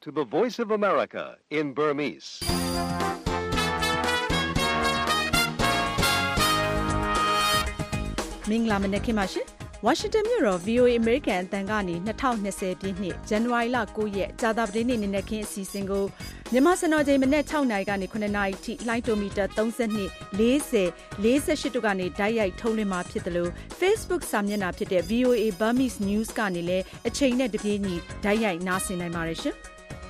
to the Voice of America in Burmese. မင်္ဂလာမနက်ခင်းပါရှင်။ ဝါရှင်တန်မြို့တော် VOA American အသံကနေ2020ပြည့်နှစ် ဇန်နဝါရီလ9ရက်ကြာသပတေးနေ့နက်ခင်းအစီအစဉ်ကိုမြန်မာစံတော်ချိန်မနက်6နာရီကနေ9နာရီထိလိုင်းတိုမီတာ32 40 48တို့ကနေဓာတ်ရိုက်ထုတ်လွှင့်မှာဖြစ်တယ်လို့ Facebook စာမျက်နှာဖြစ်တဲ့ VOA Burmese News ကနေလည်းအချိန်နဲ့တပြေးညီဓာတ်ရိုက်နားဆင်နိုင်ပါတယ်ရှင်။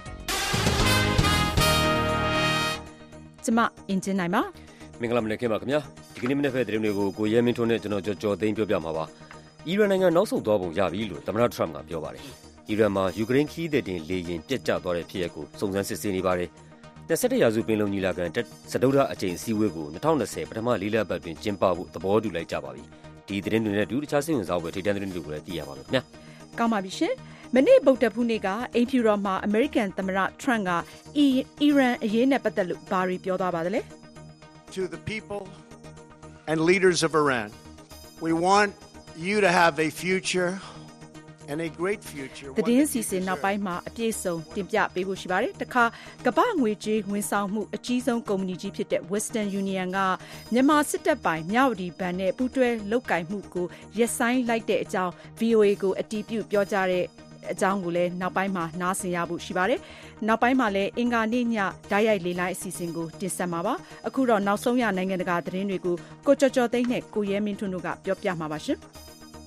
ကျွန်မအင်ဂျင်နိုင်ပါမင်္ဂလာမနက်ခင်းပါခင်ဗျာဒီကနေ့မနေ့ဖက်သတင်းတွေကိုကိုရဲမင်းထွန်းနဲ့ကျွန်တော်ကြော်သိန်းပြောပြမှာပါအီရန်နိုင်ငံနောက်ဆုတ်သွားပုံရပြီလို့သမ္မတထရမ့်ကပြောပါတယ်အီရန်မှာယူကရိန်းခီးသည်တင်လေယာဉ်ပြတ်ကျသွားတဲ့ဖြစ်ရပ်ကိုစုံစမ်းစစ်ဆေးနေပါတယ်21ရာစုပင်လုံညီလာခံစတုတ္ထအကြိမ်အစည်းအဝေးကို2020ပထမ၄လပတ်တွင်ကျင်းပဖို့သဘောတူလိုက်ကြပါပြီဒီသတင်းတွေနဲ့အတူတခြားစိတ်ဝင်စားဖွယ်ထိပ်တန်းသတင်းတွေကိုလည်းသိရပါမယ်ခင်ဗျာကောင်းပါပြီရှင်မနေ့ဗုဒ္ဓဖူးနေ့ကအိမ်ဖြူတော်မှာအမေရိကန်သမ္မတထရမ့်ကအီရန်အရေးနဲ့ပတ်သက်လို့ဘာတွေပြောသွားပါသလဲ To the people and leaders of Iran, we want you to have a future and a great future. သတင်းစီစဉ်နောက်ပိုင်းမှာအပြည့်စုံတင်ပြပေးဖို့ရှိပါတယ်။တခါကမ္ဘာငွေကြေးဝန်ဆောင်မှုအကြီးဆုံးကုမ္ပဏီကြီးဖြစ်တဲ့ Western Union ကမြန်မာစစ်တပ်ပိုင်မြဝတီဘဏ်နဲ့ပူးတွဲလုပ်ကိုင်မှုကိုရပ်ဆိုင်းလိုက်တဲ့အကြောင်း VOA ကိုအတည်ပြုပြောကြားတဲ့အကြောင်းကိုလည်းနောက်ပိုင်းမှာနားဆင်ရဖို့ရှိပါတယ်။နောက်ပိုင်းမှာလည်းအင်္ဂါနေ့ညဓာတ်ရိုက်လေလိုင်းအစီအစဉ်ကိုတင်ဆက်မှာပါ။အခုတော့နောက်ဆုံးရနိုင်ငံတကာသတင်းတွေကိုကိုကျော်ကျော်သိန်းနဲ့ကိုရဲမင်းထွန်းတို့ကပြောပြမှာပါရှင်။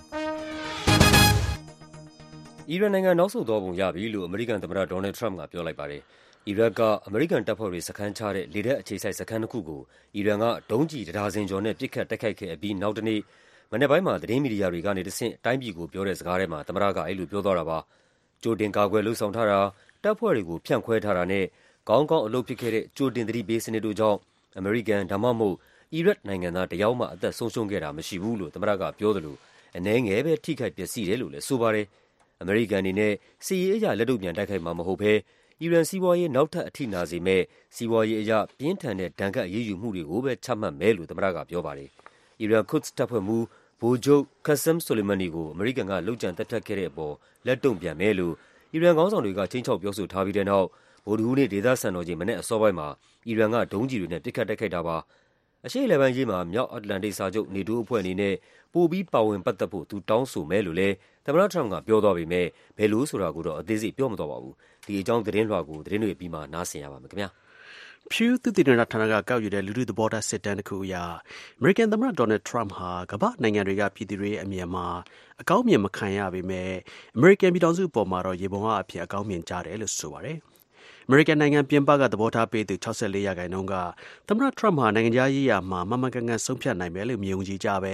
အီရန်နိုင်ငံနောက်ဆုတ်သွားပုံရပြီလို့အမေရိကန်သမ္မတဒေါ်နယ်ထရမ့်ကပြောလိုက်ပါတယ်။အီရတ်ကအမေရိကန်တပ်ဖွဲ့တွေစခန်းချတဲ့လေတပ်အခြေစိုက်စခန်းတစ်ခုကိုအီရန်ကဒုံးကျည်ဒါဇင်ကျော်နဲ့ပစ်ခတ်တိုက်ခိုက်ခဲ့ပြီးနောက်တနေ့မနေ့ပိုင်းမှာသတင်းမီဒီယာတွေကနေတဆင့်တိုင်းပြည်ကိုပြောတဲ့စကားထဲမှာသမ္မတကအဲ့လိုပြောသွားတာပါကြိုတင်ကာကွယ်လှုပ်ဆောင်ထားတာတပ်ဖွဲ့တွေကိုဖြန့်ခွဲထားတာနဲ့ကောင်းကောင်းအလုပ်ဖြစ်ခဲ့တဲ့ကြိုတင်သတိပေးစနစ်တို့ကြောင့်အမေရိကန်ဒါမှမဟုတ်အီရတ်နိုင်ငံသားတယောက်မှအသက်ဆုံးရှုံးခဲ့တာမရှိဘူးလို့သမ္မတကပြောတယ်လို့အနည်းငယ်ပဲထိခိုက်ပျက်စီးတယ်လို့လည်းဆိုပါတယ်အမေရိကန်အနေနဲ့စီးရေးအရာလက်တို့ပြန်တိုက်ခိုက်မှာမဟုတ်ဘဲအီရန်စီးပွားရေးနောက်ထပ်အထိနာစေမဲ့စီးပွားရေးအရာပြင်းထန်တဲ့ဒဏ်ခတ်အရေးယူမှုတွေကိုပဲချမှတ်မယ်လို့သမ္မတကပြောပါတယ်အီရန်ကွဒ်တပ်ဖွဲ့မှုဗိုလ်ချုပ်ခါဆမ်ဆိုလီမန်နီကိုအမေရိကန်ကလှုပ်ကြံတပ်ဖြတ်ခဲ့တဲ့အပေါ်လက်တုံ့ပြန်မယ်လို့အီရန်ခေါင်းဆောင်တွေကချင်းချောက်ပြောဆိုထားပြီးတဲ့နောက်ဗိုလ်တဟူးနေ့ဒေသစံတော်ချိန်မနေ့အစောပိုင်းမှာအီရန်ကဒုံးကျည်တွေနဲ့ပစ်ခတ်တိုက်ခိုက်တာပါအရှေ့အလယ်ပိုင်းရေးမှာမြောက်အတ္တလန္တိတ်စာချုပ်နေတိုးအဖွဲ့အနေနဲ့ပိုပြီးပါဝင်ပတ်သက်ဖို့သူတောင်းဆိုမယ်လို့လည်းသမ္မတထရမ့်ကပြောသွားပေမဲ့ဘယ်လိုဆိုတာကိုတော့အသေးစိတ်ပြောမသွားပါဘူးဒီအကြောင်းသတင်းလွှာကိုသတင်းတွေပြီးမှနားဆင်ရပါမယ်ခင်ဗျာ Pew သုတေသနဌာနကကောက်ယူတဲ့လူထုသဘောထားစစ်တမ်းတစ်ခုအရအမေရိကန်သမ္မတဒေါ်နယ်ထရမ့်ဟာကမ္ဘာနိုင်ငံတွေကပြည်သူတွေအမြင်မှာအကောင်းမြင်မခံရပေမဲ့အမေရိကန်ပြည်ထောင်စုအပေါ်မှာတော့ရေပုံအဖြစ်အကောင်းမြင်ကြတယ်လို့ဆိုပါတယ်။အမေရိကန်နိုင်ငံပြင်ပကသဘောထားပေးသူ64%ကသမ္မတထရမ့်ဟာနိုင်ငံခြားရေးရာမှာမှန်မှန်ကန်ကန်ဆုံးဖြတ်နိုင်မယ်လို့မြင်ယုံကြည်ကြပဲ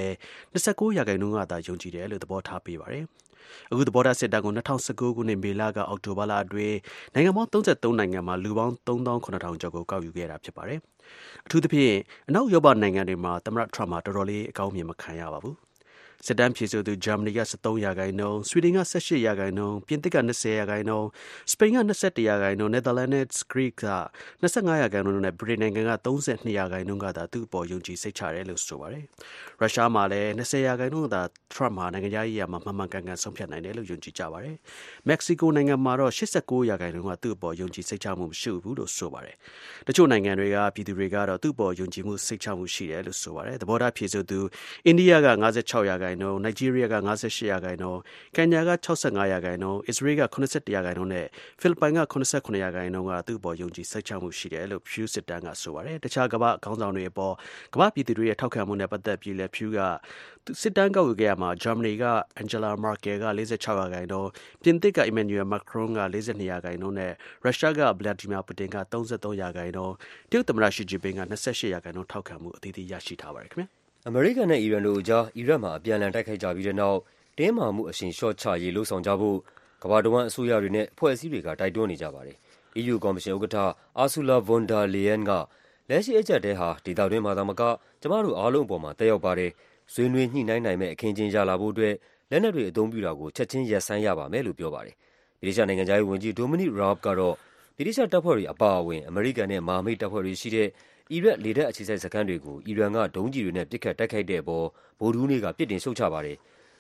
29%ကသာယုံကြည်တယ်လို့သဘောထားပေးပါတယ်။အခုသဘောထားစစ်တမ်းကို2019ခုနှစ်မေလကအောက်တိုဘာလအတွင်းနိုင်ငံပေါင်း33နိုင်ငံမှာလူပေါင်း39,000ကျော်ကိုကောက်ယူခဲ့တာဖြစ်ပါတယ်။အထူးသဖြင့်အနောက်ဥရောပနိုင်ငံတွေမှာသမ္မတထရမ့်ဟာတော်တော်လေးအကောင်းမြင်မခံရပါဘူး။စစ်တမ်းဖြေဆိုသူဂျာမနီက13%ဆွီဒင်က18%ပြင်သစ်က20%စပိန်က21%နယ်သာလန်နဲ့ဂရိက25%နဲ့ဗြိတိန်နိုင်ငံက32%ကသာသူ့အပေါ်ယုံကြည်စိတ်ချတယ်လို့ဆိုပါတယ်။ရုရှားမှာလည်း20%သာထရမ့်ဟာနိုင်ငံခြားရေးရာမှာမှန်မှန်ကန်ကန်ဆုံးဖြတ်နိုင်တယ်လို့ယုံကြည်ကြပါတယ်။မက္ကဆီကိုနိုင်ငံမှာတော့89%ကသူ့အပေါ်ယုံကြည်စိတ်ချမှုမရှိဘူးလို့ဆိုပါတယ်။တချို့နိုင်ငံတွေကပြည်သူတွေကတော့သူ့အပေါ်ယုံကြည်မှုစိတ်ချမှုရှိတယ်လို့ဆိုပါတယ်။သဘောထားဖြေဆိုသူအိန္ဒိယက56%နိုင်ဂျီးရီးယားက58%ကန်ညာက65%အစ္စရေးက81%နဲ့ဖိလစ်ပိုင်က89%ကသူ့အပေါ်ယုံကြည်စိတ်ချမှုရှိတယ်လို့ Pew စစ်တမ်းကဆိုပါတယ်။တခြားကမ္ဘာခေါင်းဆောင်တွေအပေါ်ကမ္ဘာပြည်သူတွေရဲ့ထောက်ခံမှုနဲ့ပတ်သက်ပြီးလည်း Pew ကစစ်တမ်းကောက်ယူခဲ့ရမှာဂျာမနီက Angela Merkel က46%ပြင်သစ်က Emmanuel Macron က42%နဲ့ရုရှားက Vladimir Putin က33%တရုတ်သမ္မတရှီဂျင်ပင်းက28%ထောက်ခံမှုအသီးသီးရရှိထားပါတယ်ခင်ဗျာအမေရိကန်နဲ့အီရန်တို့အကြားအီရတ်မှာအပြန်အလှန်တိုက်ခိုက်ကြပြီးတဲ့နောက်တင်းမာမှုအရှိန်လျှော့ချရေးလှုံ့ဆော်ကြဖို့ကမ္ဘာတဝန်းအစိုးရတွေနဲ့အဖွဲ့အစည်းတွေကတိုက်တွန်းနေကြပါတယ်။ EU ကော်မရှင်ဥက္ကဋ္ဌအာဆူလာဗွန်ဒါလေယန်ကလက်ရှိအကျပ်တဲဟာဒေသတွင်းမှာသာမကကျမတို့အားလုံးအပေါ်မှာတက်ရောက်ပါတယ်။ဆွေးနွေးညှိနှိုင်းနိုင်မဲ့အခင်းအကျင်းရလာဖို့အတွက်လက်နက်တွေအသုံးပြုတာကိုချက်ချင်းရပ်ဆိုင်းရပါမယ်လို့ပြောပါတယ်။ဗြိတိန်နိုင်ငံသားရေးဝန်ကြီးဒိုမီနစ်ရာဘ်ကတော့ဗြိတိန်တပ်ဖွဲ့တွေအပါအဝင်အမေရိကန်နဲ့မဟာမိတ်တပ်ဖွဲ့တွေရှိတဲ့အီရတ်လေတပ်အခြေစိုက်စခန်းတွေကိုအီရန်ကဒုံးကျည်တွေနဲ့ပစ်ခတ်တိုက်ခိုက်တဲ့အပေါ်ဗုဒ္ဓဟူးနေ့ကပြစ်တင်ရှုတ်ချပါတယ်။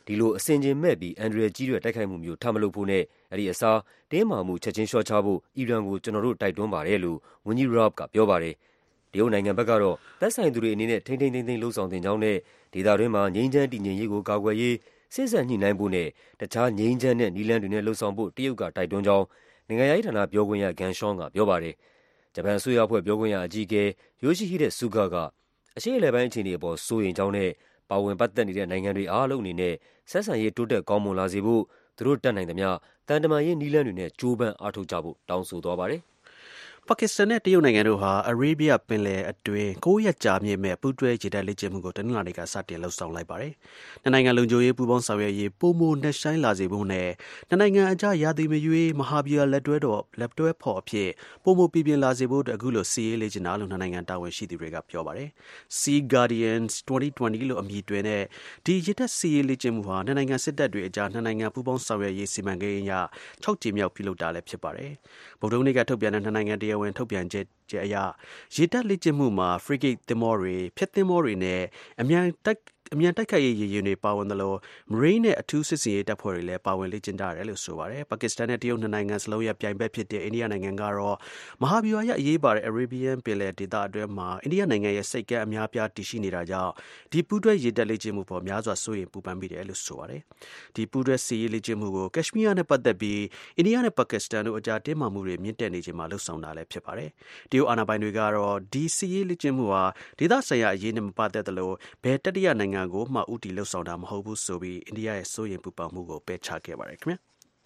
ဒီလိုအစဉ်ချင်းမဲ့ပြီးအန်ဒရယ်ကြီးတဲ့တိုက်ခိုက်မှုမျိုးထပ်မလုပ်ဖို့နဲ့အဲဒီအစားတင်းမာမှုချက်ချင်းလျှော့ချဖို့အီရန်ကိုကျွန်တော်တို့တိုက်တွန်းပါတယ်လို့ဝန်ကြီး Raab ကပြောပါတယ်။တရုတ်နိုင်ငံဘက်ကတော့သက်ဆိုင်သူတွေအနေနဲ့ထိန်းထိန်းသိမ်းသိမ်းလှုံ့ဆော်တင်ကြောင်းနဲ့ဒေသတွင်းမှာငြိမ်းချမ်းတည်ငြိမ်ရေးကိုကာကွယ်ရေးစစ်ဆက်ညှိနှိုင်းဖို့နဲ့တခြားငြိမ်းချမ်းတဲ့နည်းလမ်းတွေနဲ့လှုံ့ဆော်ဖို့တရုတ်ကတိုက်တွန်းကြောင်းနိုင်ငံရေးဌာနပြောခွင့်ရ Geng Shuang ကပြောပါတယ်။ဂျပန်အစိုးရအဖွဲ့ပြောခွင့်ရအကြီးအကဲ Yoshihide Suga ကအရှေ့အလယ်ပိုင်းအခြေအနေအပေါ်စိုးရိမ်ကြောင်းနဲ့ပါဝင်ပတ်သက်နေတဲ့နိုင်ငံတွေအားလုံးအနေနဲ့ဆက်ဆံရေးတိုးတက်ကောင်းမွန်လာစေဖို့သူတို့တတ်နိုင်သမျှတန်တမာရေးနည်းလမ်းတွေနဲ့ကြိုးပမ်းအားထုတ်ကြဖို့တောင်းဆိုသွားပါတယ်။ပါကစ္စတန်နဲ့တရုတ်နိုင်ငံတို့ဟာအာရေဗျပင်လယ်အတွင်း9 ရက်ကြာမြင့်မဲ့ပူးတွဲရေတပ်လေ့ကျင့်မှုကိုတနင်္လာနေ့ကစတင်လှုပ်ဆောင်လိုက်ပါတယ်။နှစ်နိုင်ငံလုံခြုံရေးပူးပေါင်းဆောင်ရွက်ရေးပိုမိုနှက်ဆိုင်လာစေဖို့နဲ့နှစ်နိုင်ငံအကြားရာသီမရွေးမဟာဗျူဟာလက်တွဲဖော်အဖြစ်ပိုမိုပြည်ပြင်းလာစေဖို့အခုလိုစီးရေးလေ့ကျင့်တာလို့နှစ်နိုင်ငံတာဝန်ရှိသူတွေကပြောပါတယ်။ Sea Guardians 2020လို့အမည်တွင်တဲ့ဒီရေတပ်စီးရေးလေ့ကျင့်မှုဟာနှစ်နိုင်ငံစစ်တပ်တွေအကြားနှစ်နိုင်ငံပူးပေါင်းဆောင်ရွက်ရေးစီမံကိန်းအရ6 ကြိမ်မြောက်ပြုလုပ်တာလည်းဖြစ်ပါတယ်။ဗုဒ္ဓဟူးနေ့ကထုတ်ပြန်တဲ့နှစ်နိုင်ငံတရားဝင်ထုတ်ပြန်ချက်အရရေတပ်လေ့ကျင့်မှုမှာ frigate သင်္ဘောတွေဖျက်သင်္ဘောတွေနဲ့အမြန်တိုက်ခိုက်ရေးရေယာဉ်တွေပါဝင်သလို Marine နဲ့အထူးစစ်စင်ရေးတပ်ဖွဲ့တွေလည်းပါဝင်လေ့ကျင့်ကြတယ်လို့ဆိုပါတယ်။ပါကစ္စတန်နဲ့တရုတ်နှစ်နိုင်ငံစလုံးရဲ့ပြိုင်ဘက်ဖြစ်တဲ့အိန္ဒိယနိုင်ငံကတော့မဟာဗျူဟာရဲ့အရေးပါတဲ့ Arabian ပင်လယ်ဒေသအတွင်းမှာအိန္ဒိယနိုင်ငံရဲ့စိတ်ကမ်းအများပြားတည်ရှိနေတာကြောင့်ဒီပူးတွဲရေတပ်လေ့ကျင့်မှုပေါ်များစွာစိုးရိမ်ပူပန်မိတယ်လို့ဆိုပါတယ်။ဒီပူးတွဲစစ်ရေးလေ့ကျင့်မှုကိုကက်ရှ်မီးယားနဲ့ပတ်သက်ပြီးအိန္ဒိယနဲ့ပါကစ္စတန်တို့အကြားတင်းမာမှုတွေမြင့်တက်နေချိန်မှာလှုပ်ဆောင်တာလည်းဖြစ်ပါတယ်။တရုတ်အာဏာပိုင်တွေကတော့ဒီစစ်ရေးလေ့ကျင့်မှုဟာဒေသဆိုင်ရာအရေးနဲ့မပတ်သက်သလိုဘယ်တတိယနိုင်ငံကိုမှဦးတည်လှုပ်ဆောင်တာမဟုတ်ဘူးဆိုပြီးအိန္ဒိယရဲ့စိုးရိမ်ပူပန်မှုကိုပယ်ချခဲ့ပါတယ်ခင်ဗျာ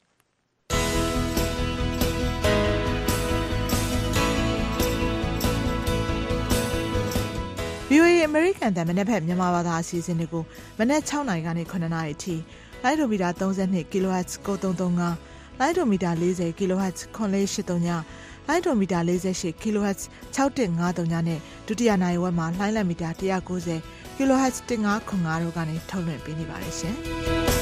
VOA အမေရိကန်တန်မနေ့ဖက်မြန်မာဘာသာအစီအစဉ်တွေကိုမနေ့6နာရီကနေ9နာရီအထိလိုင်းဒိုမီတာ32 kHz 9335လိုင်းဒိုမီတာ40 kHz 9483ညလိုင်းဒိုမီတာ48 kHz 6153ညနဲ့ဒုတိယနိုင်ဝက်မှာလိုင်းလက်မီတာ190 kHz 1505တို့ကနေထုတ်လွှင့်ပေးနေပါတယ်ရှင်။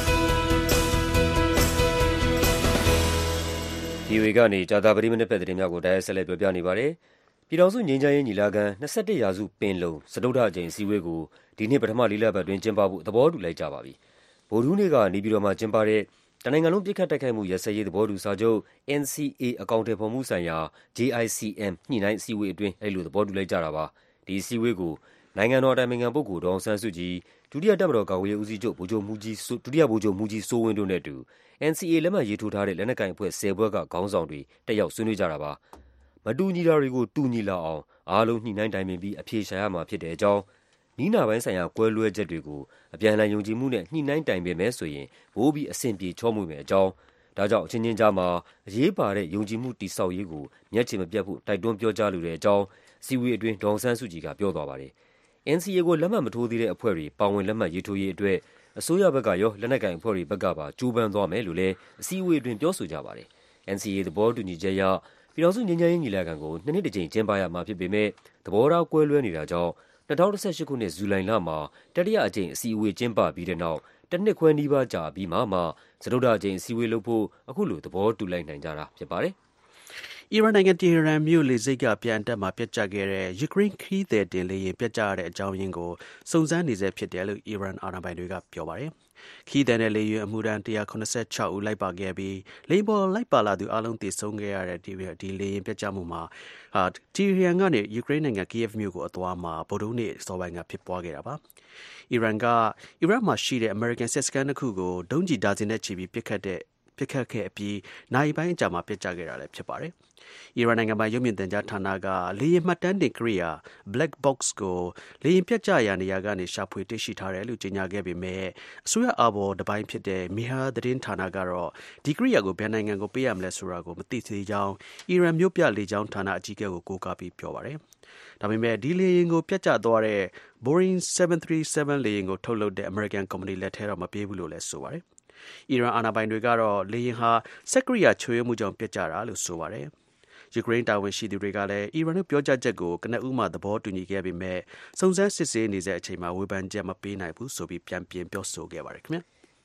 VOA ကနေကြာတာပတိမနေ့ဖက်သတင်းများကိုတိုက်ရိုက်ဆက်လက်ပြောပြနေပါတယ်။ပြည်ထောင်စုငြိမ်းချမ်းရေးညီလာခံ21ရာစုပင်လုံစတုတ္ထအကြိမ်အစည်းအဝေးကိုဒီနေ့ပထမ၄လပတ်တွင်ကျင်းပဖို့သဘောတူလိုက်ကြပါပြီ။ဗုဒ္ဓဟူးနေ့ကနေပြည်တော်မှာကျင်းပတဲ့တနိုင်ငံလုံးပြစ်ခတ်တိုက်ခိုက်မှုရပ်စဲရေးသဘောတူစာချုပ် NCA အကောင့်တွေဖော်မှုဆိုင်ရာ JICM ညှိနှိုင်းအစည်းအဝေးအတွင်းအဲဒီလိုသဘောတူလိုက်ကြတာပါ။ဒီအစည်းအဝေးကိုနိုင်ငံတော်အတိုင်ပင်ခံပုဂ္ဂိုလ်ဒေါ်အောင်ဆန်းစုကြည်ဒုတိယတပ်မတော်ကာကွယ်ရေးဦးစီးချုပ်ဒုတိယဗိုလ်ချုပ်မှူးကြီးစိုးဝင်းတို့နဲ့အတူ NCA လက်မှတ်ရေးထိုးထားတဲ့လက်နက်ကိုင်အဖွဲ့10ဖွဲ့ကခေါင်းဆောင်တွေတက်ရောက်ဆွေးနွေးကြတာပါ။မတူညီတာတွေကိုတူညီလာအောင်အားလုံးညှိနှိုင်းတိုင်ပင်ပြီးအဖြေရှာရမှာဖြစ်တဲ့အကြောင်းနီးနာပိုင်းဆိုင်ရာကွဲလွဲချက်တွေကိုအပြန်အလှန်ယုံကြည်မှုနဲ့ညှိနှိုင်းတိုင်ပင်မယ်ဆိုရင်ပိုပြီးအဆင်ပြေချောမွေ့မယ်အကြောင်းဒါကြောင့်အချင်းချင်းကြားမှာအရေးပါတဲ့ယုံကြည်မှုတည်ဆောက်ရေးကိုမျက်ခြေမပြတ်ဖို့တိုက်တွန်းပြောကြားလိုတဲ့အကြောင်းစီဝေးအတွင်းဒေါ်အောင်ဆန်းစုကြည်ကပြောသွားပါတယ်။ NCA ကိုလက်မှတ်မထိုးသေးတဲ့အဖွဲ့တွေပါဝင်လက်မှတ်ရေးထိုးရေးအတွက်အစိုးရဘက်ကရောလက်နက်ကိုင်အဖွဲ့တွေဘက်ကပါကြိုးပမ်းသွားမယ်လို့လည်းအစည်းအဝေးအတွင်းပြောဆိုကြပါတယ်။ NCA သဘောတူညီချက်အရပြည်ထောင်စုငြိမ်းချမ်းရေးညီလာခံကိုနှစ်တစ်ကြိမ်ကျင်းပရမှာဖြစ်ပေမဲ့သဘောထားကွဲလွဲနေတာကြောင့်2018ခုနှစ်ဇူလိုင်လမှာတတိယအကြိမ်အစည်းအဝေးကျင်းပပြီးတဲ့နောက်တစ်နှစ်ခွဲနီးပါးကြာပြီးမှစတုတ္ထအကြိမ်အစည်းအဝေးလုပ်ဖို့အခုလိုသဘောတူလိုက်နိုင်ကြတာဖြစ်ပါတယ်။အီရန်နိုင်ငံတီဟီရန်မြို့လေဆိပ်ကပြန်တက်မှာပျက်ကျခဲ့တဲ့ယူကရိန်းခရီးသည်တင်လေယာဉ်ပျက်ကျရတဲ့အကြောင်းရင်းကိုစုံစမ်းနေဆဲဖြစ်တယ်လို့အီရန်အာဏာပိုင်တွေကပြောပါတယ်။ခရီးသည်နဲ့လေယာဉ်အမှုထမ်း186ဦးလိုက်ပါခဲ့ပြီးလေယာဉ်ပေါ်လိုက်ပါလာသူအားလုံးသေဆုံးခဲ့ရတဲ့ဒီလေယာဉ်ပျက်ကျမှုမှာတီဟီရန်ကနေယူကရိန်းနိုင်ငံကီယက်မြို့ကိုအသွားမှာဗုဒ္ဓဟူးနေ့စောပိုင်းကဖြစ်ပွားခဲ့တာပါ။အီရတ်မှာရှိတဲ့အမေရိကန်စစ်စခန်းတစ်ခုကိုဒုံးကျည်ဒါဇင်နဲ့ချီပြီးပစ်ခတ်ခဲ့အပြီးနိုင်ပိုင်းအကြာမှာပျက်ကျခဲ့တာလည်းဖြစ်ပါတယ်။အီရန်နိုင်ငံပိုင်ရုပ်မြင်သံကြားဌာနကလေယာဉ်မှတ်တမ်းတင်ကိရိယာ Black Box ကိုလေယာဉ်ပျက်ကျရာနေရာကနေရှာဖွေတွေ့ရှိထားတယ်လို့ကြေညာခဲ့ပေမဲ့အစိုးရအာဘော်တစ်ပိုင်းဖြစ်တဲ့ Mehr သတင်းဌာနကတော့ဒီကိရိယာကိုဘယ်နိုင်ငံကိုပေးရမလဲဆိုတာကိုမသိသေးကြောင်းအီရန်မြို့ပြလေကြောင်းဌာနအကြီးအကဲကိုကိုးကားပြီးပြောပါတယ်။ဒါပေမဲ့ဒီလေယာဉ်ကိုပျက်ကျသွားတဲ့ Boeing 737 လေယာဉ်ကိုထုတ်လုပ်တဲ့အမေရိကန်ကုမ္ပဏီလက်ထဲတော့မပေးဘူးလို့လည်းဆိုပါတယ်။အီရန်အာဏာပိုင်တွေကတော့လေယာဉ်ဟာစက်ကိရိယာချို့ယွင်းမှုကြောင့်ပျက်ကျတာလို့ဆိုပါတယ်။ယူကရိန်းတာဝန်ရှိသူတွေကလည်းအီရန်တို့ပြောကြားချက်ကိုကနဦးမှသဘောတူညီခဲ့ပေမဲ့စုံစမ်းစစ်ဆေးနေတဲ့အချိန်မှာဝေဖန်ချက်မပေးနိုင်ဘူးဆိုပြီးပြန်ပြင်ပြောဆိုခဲ့ပါတယ်ခင်ဗျာ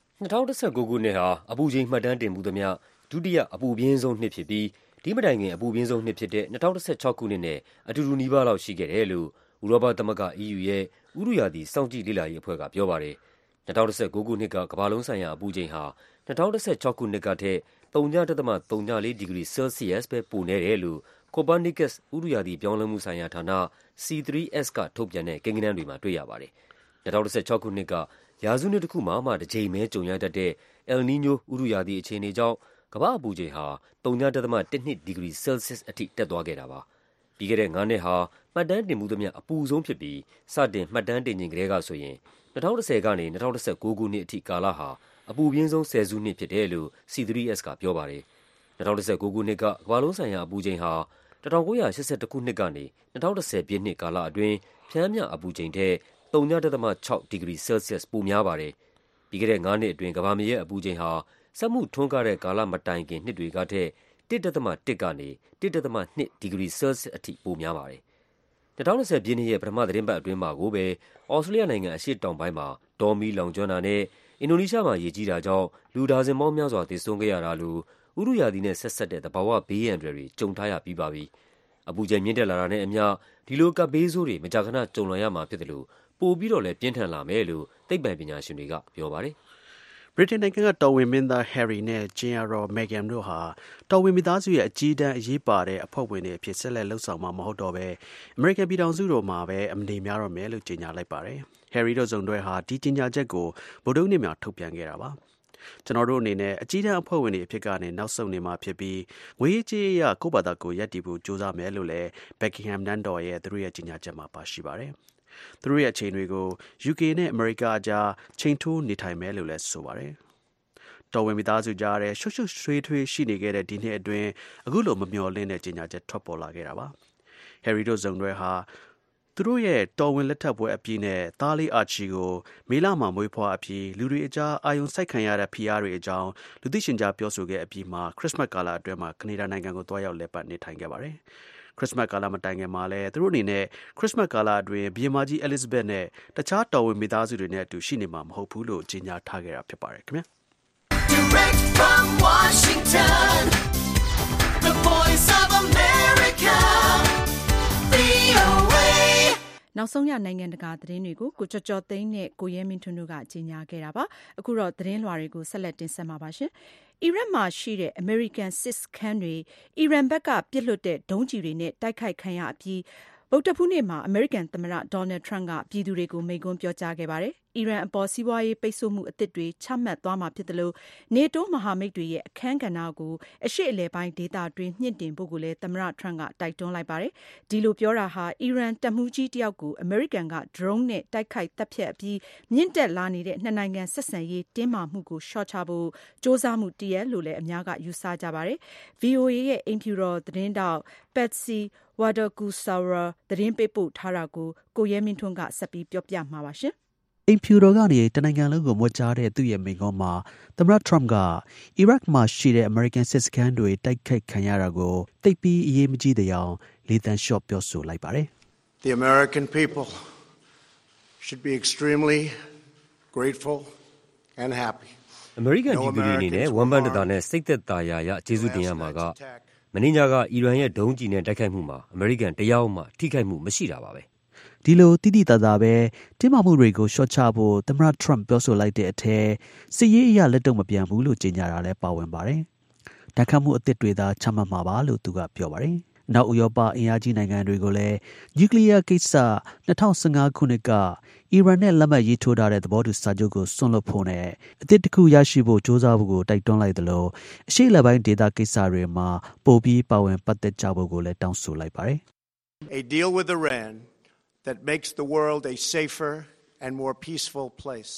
2019ခုနှစ်ဟာအပူချိန်မှတ်တမ်းတင်မှုသမျှဒုတိယအပူပြင်းဆုံးနှစ်ဖြစ်ပြီးဒီမတိုင်ခင်အပူပြင်းဆုံးနှစ်ဖြစ်တဲ့2016ခုနှစ်နဲ့အတူတူနီးပါးလောက်ရှိခဲ့တယ်လို့ဥရောပသမဂ္ဂ EU ရဲ့ဥတုရာသီစောင့်ကြည့်လေ့လာရေးအဖွဲ့ကပြောပါတယ်။ 2019 ခုနှစ်ကကမ္ဘာလုံးဆိုင်ရာအပူချိန်ဟာ2016ခုနှစ်ကထက် 0.04 ဒီဂရီဆဲလ်ဆီးယပ်စ်ပဲပိုနေတယ်လို့ Copernicus ဥတုရာသီပြောင်းလဲမှုဆိုင်ရာဌာန C3S ကထုတ်ပြန်တဲ့ကိန်းဂဏန်းတွေမှာတွေ့ရပါတယ်။ 2016ခုနှစ်ကရာစုနှစ်တစ်ခုမှတစ်ကြိမ်ပဲကြုံရတတ်တဲ့ El Niño ဥတုရာသီအခြေအနေကြောင့်ကမ္ဘာ့အပူချိန်ဟာ 0.12 ဒီဂရီဆဲလ်ဆီးယပ်စ်အထိတက်သွားခဲ့တာပါ။ ပြီးခဲ့တဲ့9နှစ်ဟာမှတ်တမ်းတင်မှုသမျှအပူဆုံးဖြစ်ပြီးစတင်မှတ်တမ်းတင်ချိန်ကတည်းကဆိုရင်2010ကနေ2019ခုနှစ်အထိကာလဟာအပူပြင်းဆုံးဆယ်စုနှစ်ဖြစ်တယ်လို့ C3S ကပြောပါတယ်။ 2019ခုနှစ်ကကမ္ဘာလုံးဆိုင်ရာအပူချိန်ဟာ1982ခုနှစ်ကနေ2010ပြည့်နှစ်ကာလအတွင်းဖြန်းမြအပူချိန်ထက် 0.6 ဒီဂရီဆဲလ်ဆီးယပ်စ်ပိုများပါတယ်။ပြီးခဲ့တဲ့9နှစ်အတွင်းကမ္ဘာမြေရဲ့အပူချိန်ဟာစက်မှုထွန်းကားတဲ့ကာလမတိုင်ခင်နှစ်တွေကထက် 1.1 ကနေ 1.2 ဒီဂရီဆဲလ်ဆီးယပ်စ်အထိပိုများပါတယ်။2020ပြည့်နှစ်ရဲ့ပထမသတင်းပတ်အတွင်းမှာကိုပဲဩစတြေးလျနိုင်ငံအရှေ့တောင်ပိုင်းမှာတောမီးလောင်ကျွမ်းတာနဲ့အင်ဒိုနီးရှားမှာရေကြီးတာကြောင့်လူဒါဇင်ပေါင်းများစွာသေဆုံးခဲ့ရတာလို့ဥတုရာသီနဲ့ဆက်စပ်တဲ့သဘာဝဘေးအန္တရာယ်တွေကြုံထားရပြီးပါပြီ။အပူချိန်မြင့်တက်လာတာနဲ့အမျှဒီလိုကပ်ဘေးဆိုးတွေမကြာခဏကြုံလာရမှာဖြစ်တယ်လို့ပိုပြီးတော့လည်းပြင်းထန်လာမယ်လို့သိပ္ပံပညာရှင်တွေကပြောပါတယ်ဗြိတိန်နိုင်ငံကတော်ဝင်မင်းသား Harry နဲ့ ကြင်ယာတော် Meghan တို့ဟာတော်ဝင်မိသားစုရဲ့အကြီးတန်းအရေးပါတဲ့အဖွဲ့ဝင်တွေအဖြစ်ဆက်လက်လှုပ်ဆောင်မှာမဟုတ်တော့ဘဲအမေရိကန်ပြည်ထောင်စုတော်မှာပဲအနေများတော့မယ်လို့ကြေညာလိုက်ပါတယ်။ Harry တို့စုံတွဲဟာဒီကြေညာချက်ကိုဗုဒ္ဓနေ့မှာထုတ်ပြန်ခဲ့တာပါ။ကျွန်တော်တို့အနေနဲ့အကြီးတန်းအဖွဲ့ဝင်တွေအဖြစ်ကနေနောက်ဆုံးနေမှာဖြစ်ပြီးငွေကြေးအရကိုယ့်ဘာသာကိုရပ်တည်ဖို့ကြိုးစားမယ်လို့လည်း Buckingham နန်းတော်ရဲ့သူတို့ရဲ့ကြေညာချက်မှာပါရှိပါတယ်။သူတို့ရဲ့အချိန်တွေကို UK နဲ့အမေရိကအကြားချိန်ထိုးနေထိုင်မယ်လို့လည်းဆိုပါတယ်။တော်ဝင်မိသားစုကြားတဲ့ရှုပ်ရှုပ်ထွေးထွေးရှိနေခဲ့တဲ့ဒီနှစ်အတွင်းအခုလိုမမျှော်လင့်တဲ့ကြေညာချက်ထွက်ပေါ်လာခဲ့တာပါ။ Harry တို့စုံတွဲဟာသူတို့ရဲ့တော်ဝင်လက်ထပ်ပွဲအပြီးနဲ့သားလေးအာချီကိုမေလမှာမွေးဖွားအပြီးလူတွေအကြားအာယုံစိုက်ခံရတဲ့ဖိအားတွေအကြောင်းလူသိရှင်ကြားပြောဆိုခဲ့အပြီးမှာခရစ်မတ်ကာလအတွင်းမှာကနေဒါနိုင်ငံကိုတွားရောက်လည်ပတ်နေထိုင်ခဲ့ပါတယ်။ခရစ်မတ်ကာလမတိုင်ခင်မှာလည်းသူတို့အနေနဲ့ခရစ်မတ်ကာလအတွင်းဘုရင်မကြီးအဲလစ်ဇဘက်နဲ့တခြားတော်ဝင်မိသားစုတွေနဲ့အတူရှိနေမှာမဟုတ်ဘူးလို့ကြေညာထားခဲ့တာဖြစ်ပါတယ်ခင်ဗျာ။ Direct from Washington, the voice of America, VOA. နောက်ဆုံးရနိုင်ငံတကာသတင်းတွေကိုကိုကျော်ကျော်သိန်းနဲ့ကိုရဲမင်းထွန်းတို့ကကြီးညာခဲ့တာပါအခုတော့သတင်းလွှာတွေကိုဆက်လက်တင်ဆက်မှာပါရှင်အီရတ်မှာရှိတဲ့ American စစ်စခန်းတွေအီရန်ဘက်ကပစ်လွှတ်တဲ့ဒုံးကျည်တွေနဲ့တိုက်ခိုက်ခံရအပြီးဗုဒ္ဓဖူးနေ့မှာ American သမ္မတ Donald Trump ကပြည်သူတွေကိုမိန့်ခွန်းပြောကြားခဲ့ပါတယ်။အီရန်အပေါ်စီးပွားရေးပိတ်ဆို့မှုအသစ်တွေချမှတ်သွားမှာဖြစ်တယ်လို့ NATO မဟာမိတ်တွေရဲ့အခန်းကဏ္ဍကိုအရှေ့အလယ်ပိုင်းဒေသတွင်းမြင့်တင်ဖို့ကိုလည်းသမ္မတ Trump ကတိုက်တွန်းလိုက်ပါတယ်။ဒီလိုပြောတာဟာအီရန်တပ်မှူးကြီးတယောက်ကို American က drone နဲ့တိုက်ခိုက်တပ်ဖြတ်အပြီးမြင့်တက်လာနေတဲ့နှစ်နိုင်ငံဆက်ဆံရေးတင်းမာမှုကိုလျှော့ချဖို့စ조사မှုတရက်လို့လည်းအများကယူဆကြပါတယ်။ VOA ရဲ့အိမ်ဖြူတော်သတင်းတောက် Patsy Widakuswara သတင်းပေးပို့ထားတာကိုရဲမင်းထွန်းကဆက်ပြီးပြောပြမှာပါရှင်။အိမ်ဖြူတော်ကနေတနိုင်ငံလုံးကိုမွတ်ကြားတဲ့သူ့ရဲ့မိန့်ခွန်းမှာသမ္မတ Trump ကအီရတ်မှာရှိတဲ့ American စစ်စခန်းတွေတိုက်ခိုက်ခံရတာကိုသိပ်ပြီးအရေးမကြီးတဲ့အောင်လေသံလျှော့ပြောဆိုလိုက်ပါတယ်။ The American people should be extremely grateful and happy. အမေရိကန်ပြည်သူတွေအနေနဲ့ဝမ်းပန်းတသာနဲ့စိတ်သက်သာရာကျေးဇူးတင်ရမှာကမင်းညာကအီရန်ရဲ့ဒုံးကျည်နဲ့တိုက်ခိုက်မှုမှာအမေရိကန်တယောက်မှထိခိုက်မှုမရှိတာပါပဲဒီလိုတိတိတသာပဲတင်းမာမှုတွေကိုရှော့ချဖို့သမ္မတ Trump ပြောဆိုလိုက်တဲ့အထက်စစ်ရေးအရလက်တော့မပြန်ဘူးလို့ကြေညာတာလည်းပါဝင်ပါတယ်။တိုက်ခိုက်မှုအသစ်တွေသာချမှတ်မှာပါလို့သူကပြောပါတယ်။နောက်ဥရောပအင်အားကြီးနိုင်ငံတွေကိုလည်းနျူကလ িয়ার ကိစ္စ2015ခုနှစ်ကအီရန်နဲ့လက်မှတ်ရေးထိုးထားတဲ့သဘောတူစာချုပ်ကိုစွန့်လွတ်ဖို့နဲ့အသစ်တစ်ခုရရှိဖို့စ조사ဖို့ကိုတိုက်တွန်းလိုက်သလိုအရှေ့လက်ပိုင်းဒေသကိစ္စတွေမှာပိုပြီးပါဝင်ပတ်သက်ကြဖို့ကိုလည်းတောင်းဆိုလိုက်ပါတယ်။ A deal with Iran that makes the world a safer and more peaceful place.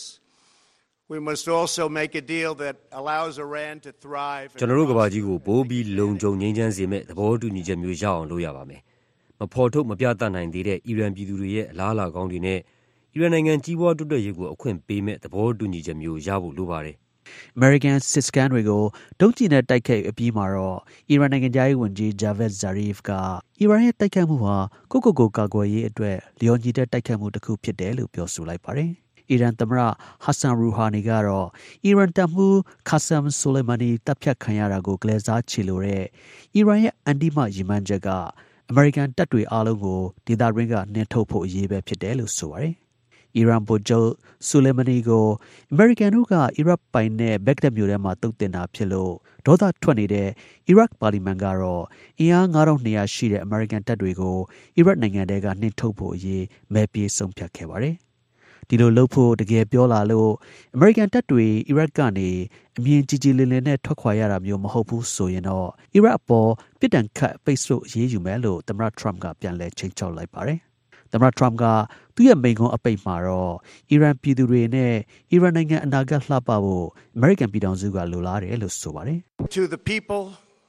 We must also make a deal that allows Iran to thrive. ကျွန်တော်တို့ကဘာကြီးကိုပိုပြီးလုံခြုံငြိမ်းချမ်းစေမဲ့သဘောတူညီချက်မျိုးရအောင်လုပ်ရပါမယ်။မဖော်ထုတ်မပြသနိုင်သေးတဲ့အီရန်ပြည်သူတွေရဲ့အလားအလာကောင်းတွေနဲ့အီရန်နိုင်ငံကြီးပွားတိုးတက်ရေးကိုအခွင့်ပေးမဲ့သဘောတူညီချက်မျိုးရဖို့လိုပါတယ်။ American စစ်စခန်းတွေကိုဒုံးကျည်နဲ့တိုက်ခိုက်အပြီးမှာတော့အီရန်နိုင်ငံသားရေးဝန်ကြီး Javad Zarif ကအီရန်ရဲ့တိုက်ခိုက်မှုဟာကိုကာကွယ်ရေးအတွက်လျော်ညီတဲ့တိုက်ခိုက်မှုတစ်ခုဖြစ်တယ်လို့ပြောဆိုလိုက်ပါတယ်။အီရန်သမ္မတ Hassan Rouhani ကတော့အီရန်တပ်မှူး Qasem Soleimani တပ်ဖြတ်ခံရတာကိုကလဲစားချေလိုတဲ့အီရန်ရဲ့အန်တီမရည်မှန်းချက်ကအမေရိကန်တပ်တွေအားလုံးကိုဒေသတွင်းကနှင်ထုတ်ဖို့အရေးပဲဖြစ်တယ်လို့ဆိုပါတယ်။အီရန်ဗိုလ်ချုပ်ဆူလေမနီကိုအမေရိကန်တို့ကအီရတ်ပိုင်တဲ့ဘက်ဂဒက်မြို့ထဲမှာတုတ်တင်တာဖြစ်လို့ဒေါသထွက်နေတဲ့အီရတ်ပါလီမန်ကတော့အင်အား9200ရှိတဲ့အမေရိကန်တပ်တွေကိုအီရတ်နိုင်ငံထဲကနှင်ထုတ်ဖို့အရေးမဲပြေးဆုံးဖြတ်ခဲ့ပါတယ်။ဒီလိုလုပ်ဖို့တကယ်ပြောလာလို့အမေရိကန်တပ်တွေအီရတ်ကနေအမြင်ကြည်ကြည်လင်လင်နဲ့ထွက်ခွာရတာမျိုးမဟုတ်ဘူးဆိုရင်တော့အီရတ်အပေါ်ပြစ်ဒဏ်ခတ်ပိတ်ဆို့အရေးယူမယ်လို့သမ္မတထရမ့်ကပြန်လည်ချိန်ချောက်လိုက်ပါတယ်။သမ္မတထရမ့်ကသူ့ရဲ့မိန့်ခွန်းအပိတ်မှာတော့အီရန်ပြည်သူတွေနဲ့အီရန်နိုင်ငံအနာဂတ်လှပဖို့အမေရိကန်ပြည်ထောင်စုကလိုလားတယ်လို့ဆိုပါတယ်။ To the people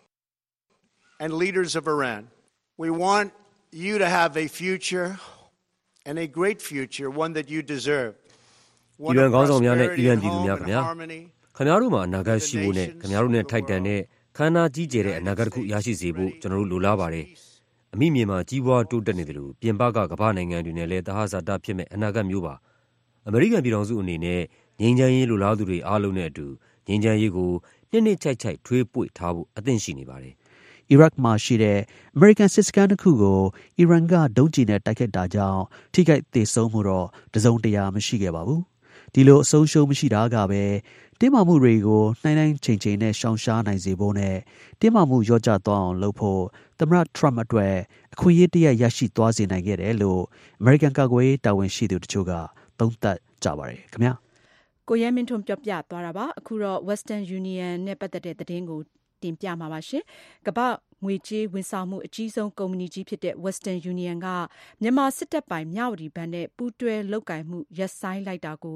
and leaders of Iran, we want you to have a future and a great future, one that you deserve. အီရန်ခေါင်းဆောင်များနဲ့အီရန်ပြည်သူများခင်ဗျားတို့မှာအနာဂတ်ရှိဖို့နဲ့ခင်ဗျားတို့နဲ့ထိုက်တန်တဲ့ခမ်းနားကြီးကျယ်တဲ့အနာဂတ်တစ်ခုရရှိစေဖို့ကျွန်တော်တို့လိုလားပါတယ်။အမိမြေမှာကြီးပွားတိုးတက်နေတယ်လို့ပြင်ပကကမ္ဘာနိုင်ငံတွေနဲ့လည်းသဟဇာတဖြစ်မဲ့အနာဂတ်မျိုးပါ။အမေရိကန်ပြည်ထောင်စုအနေနဲ့ငြိမ်းချမ်းရေးလိုလားသူတွေအားလုံးနဲ့အတူငြိမ်းချမ်းရေးကိုနှစ်ချိုက်ထွေးပွေထားဖို့အသင့်ရှိနေပါတယ်။အီရတ်မှာရှိတဲ့အမေရိကန်စစ်စခန်းတစ်ခုကိုအီရန်ကဒုံးကျည်နဲ့တိုက်ခိုက်တာကြောင့်ထိခိုက်သေဆုံးမှုတော့တစုံတရာမရှိခဲ့ပါဘူး။ဒီလိုအဆုံးရှုံးမရှိတာကပဲတင်းမာမှုတွေကိုနှိုင်းချိန်နဲ့ရှောင်ရှားနိုင်စေဖို့နဲ့တင်းမာမှုရော့ကျသွားအောင်လုပ်ဖို့သမ္မတထရမ့်အတွက်အခွင့်အရေးတရရရှိသွားစေနိုင်ခဲ့တယ်လို့အမေရိကန်ကာကွယ်ရေးတာဝန်ရှိသူတချို့ကသုံးသပ်ကြပါတယ်ခင်ဗျာ။ကိုရဲမင်းထွန်းပြောပြသွားတာပါ။အခုတော့ Western Union နဲ့ပတ်သက်တဲ့သတင်းကိုတင်ပြမှာပါရှင်။ကမ္ဘာငွေကြေးဝန်ဆောင်မှုအကြီးဆုံးကုမ္ပဏီကြီးဖြစ်တဲ့ Western Union ကမြန်မာစစ်တပ်ပိုင်မြဝတီဘဏ်နဲ့ပူးတွဲလုပ်ကိုင်မှုရပ်ဆိုင်းလိုက်တာကို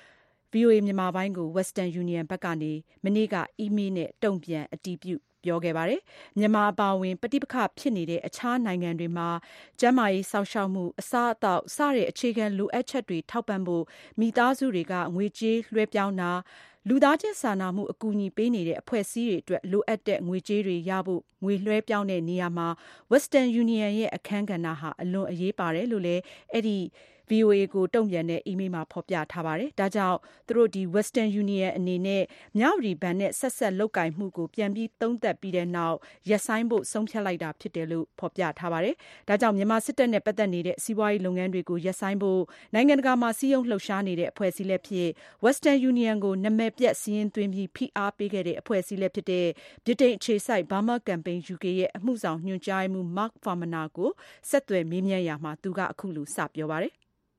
VOA မြန်မာပိုင်းကို Western Union ဘက်ကနေမနေ့ကအီးမေးလ်နဲ့တုံ့ပြန်အတည်ပြုပြောခဲ့ပါတယ်။မြန်မာအပါအဝင်ပဋိပက္ခဖြစ်နေတဲ့အခြားနိုင်ငံတွေမှာကျန်းမာရေးစောင့်ရှောက်မှုအစားအသောက်စတဲ့အခြေခံလိုအပ်ချက်တွေထောက်ပံ့ဖို့မိသားစုတွေကငွေကြေးလွှဲပြောင်းတာလူသားချင်းစာနာမှုအကူအညီပေးနေတဲ့အဖွဲ့အစည်းတွေအတွက်လိုအပ်တဲ့ငွေကြေးတွေရဖို့ငွေလွှဲပြောင်းတဲ့နေရာမှာ Western Union ရဲ့အခန်းကဏ္ဍဟာအလွန်အရေးပါတယ်လို့လည်းအဲ့ဒီ VOA ကိုတုံ့ပြန်တဲ့အီးမေးလ်မှာဖော်ပြထားပါတယ်။ဒါကြောင့်သူတို့ဒီ Western Union အနေနဲ့မြဝတီဘဏ်နဲ့ဆက်လုပ်ကိုင်မှုကိုပြန်ပြီးသုံးသပ်ပြီးတဲ့နောက်ရပ်ဆိုင်းဖို့ဆုံးဖြတ်လိုက်တာဖြစ်တယ်လို့ဖော်ပြထားပါတယ်။ဒါကြောင့်မြန်မာစစ်တပ်နဲ့ပတ်သက်နေတဲ့စီးပွားရေးလုပ်ငန်းတွေကိုရပ်ဆိုင်းဖို့နိုင်ငံတကာမှာစီးရုံးလှုပ်ရှားနေတဲ့အဖွဲ့အစည်းလည်းဖြစ် Western Union ကိုနာမည်ပြက်စီးရင်သွင်းပြီးဖိအားပေးခဲ့တဲ့အဖွဲ့အစည်းလည်းဖြစ်တဲ့ဗြိတိန်အခြေစိုက် Burma Campaign UK ရဲ့အမှုဆောင်ညွှန်ကြားရေးမှူး Mark Farmaner ကိုဆက်သွယ်မေးမြန်းရာမှာသူကအခုလိုစပြောပါတယ်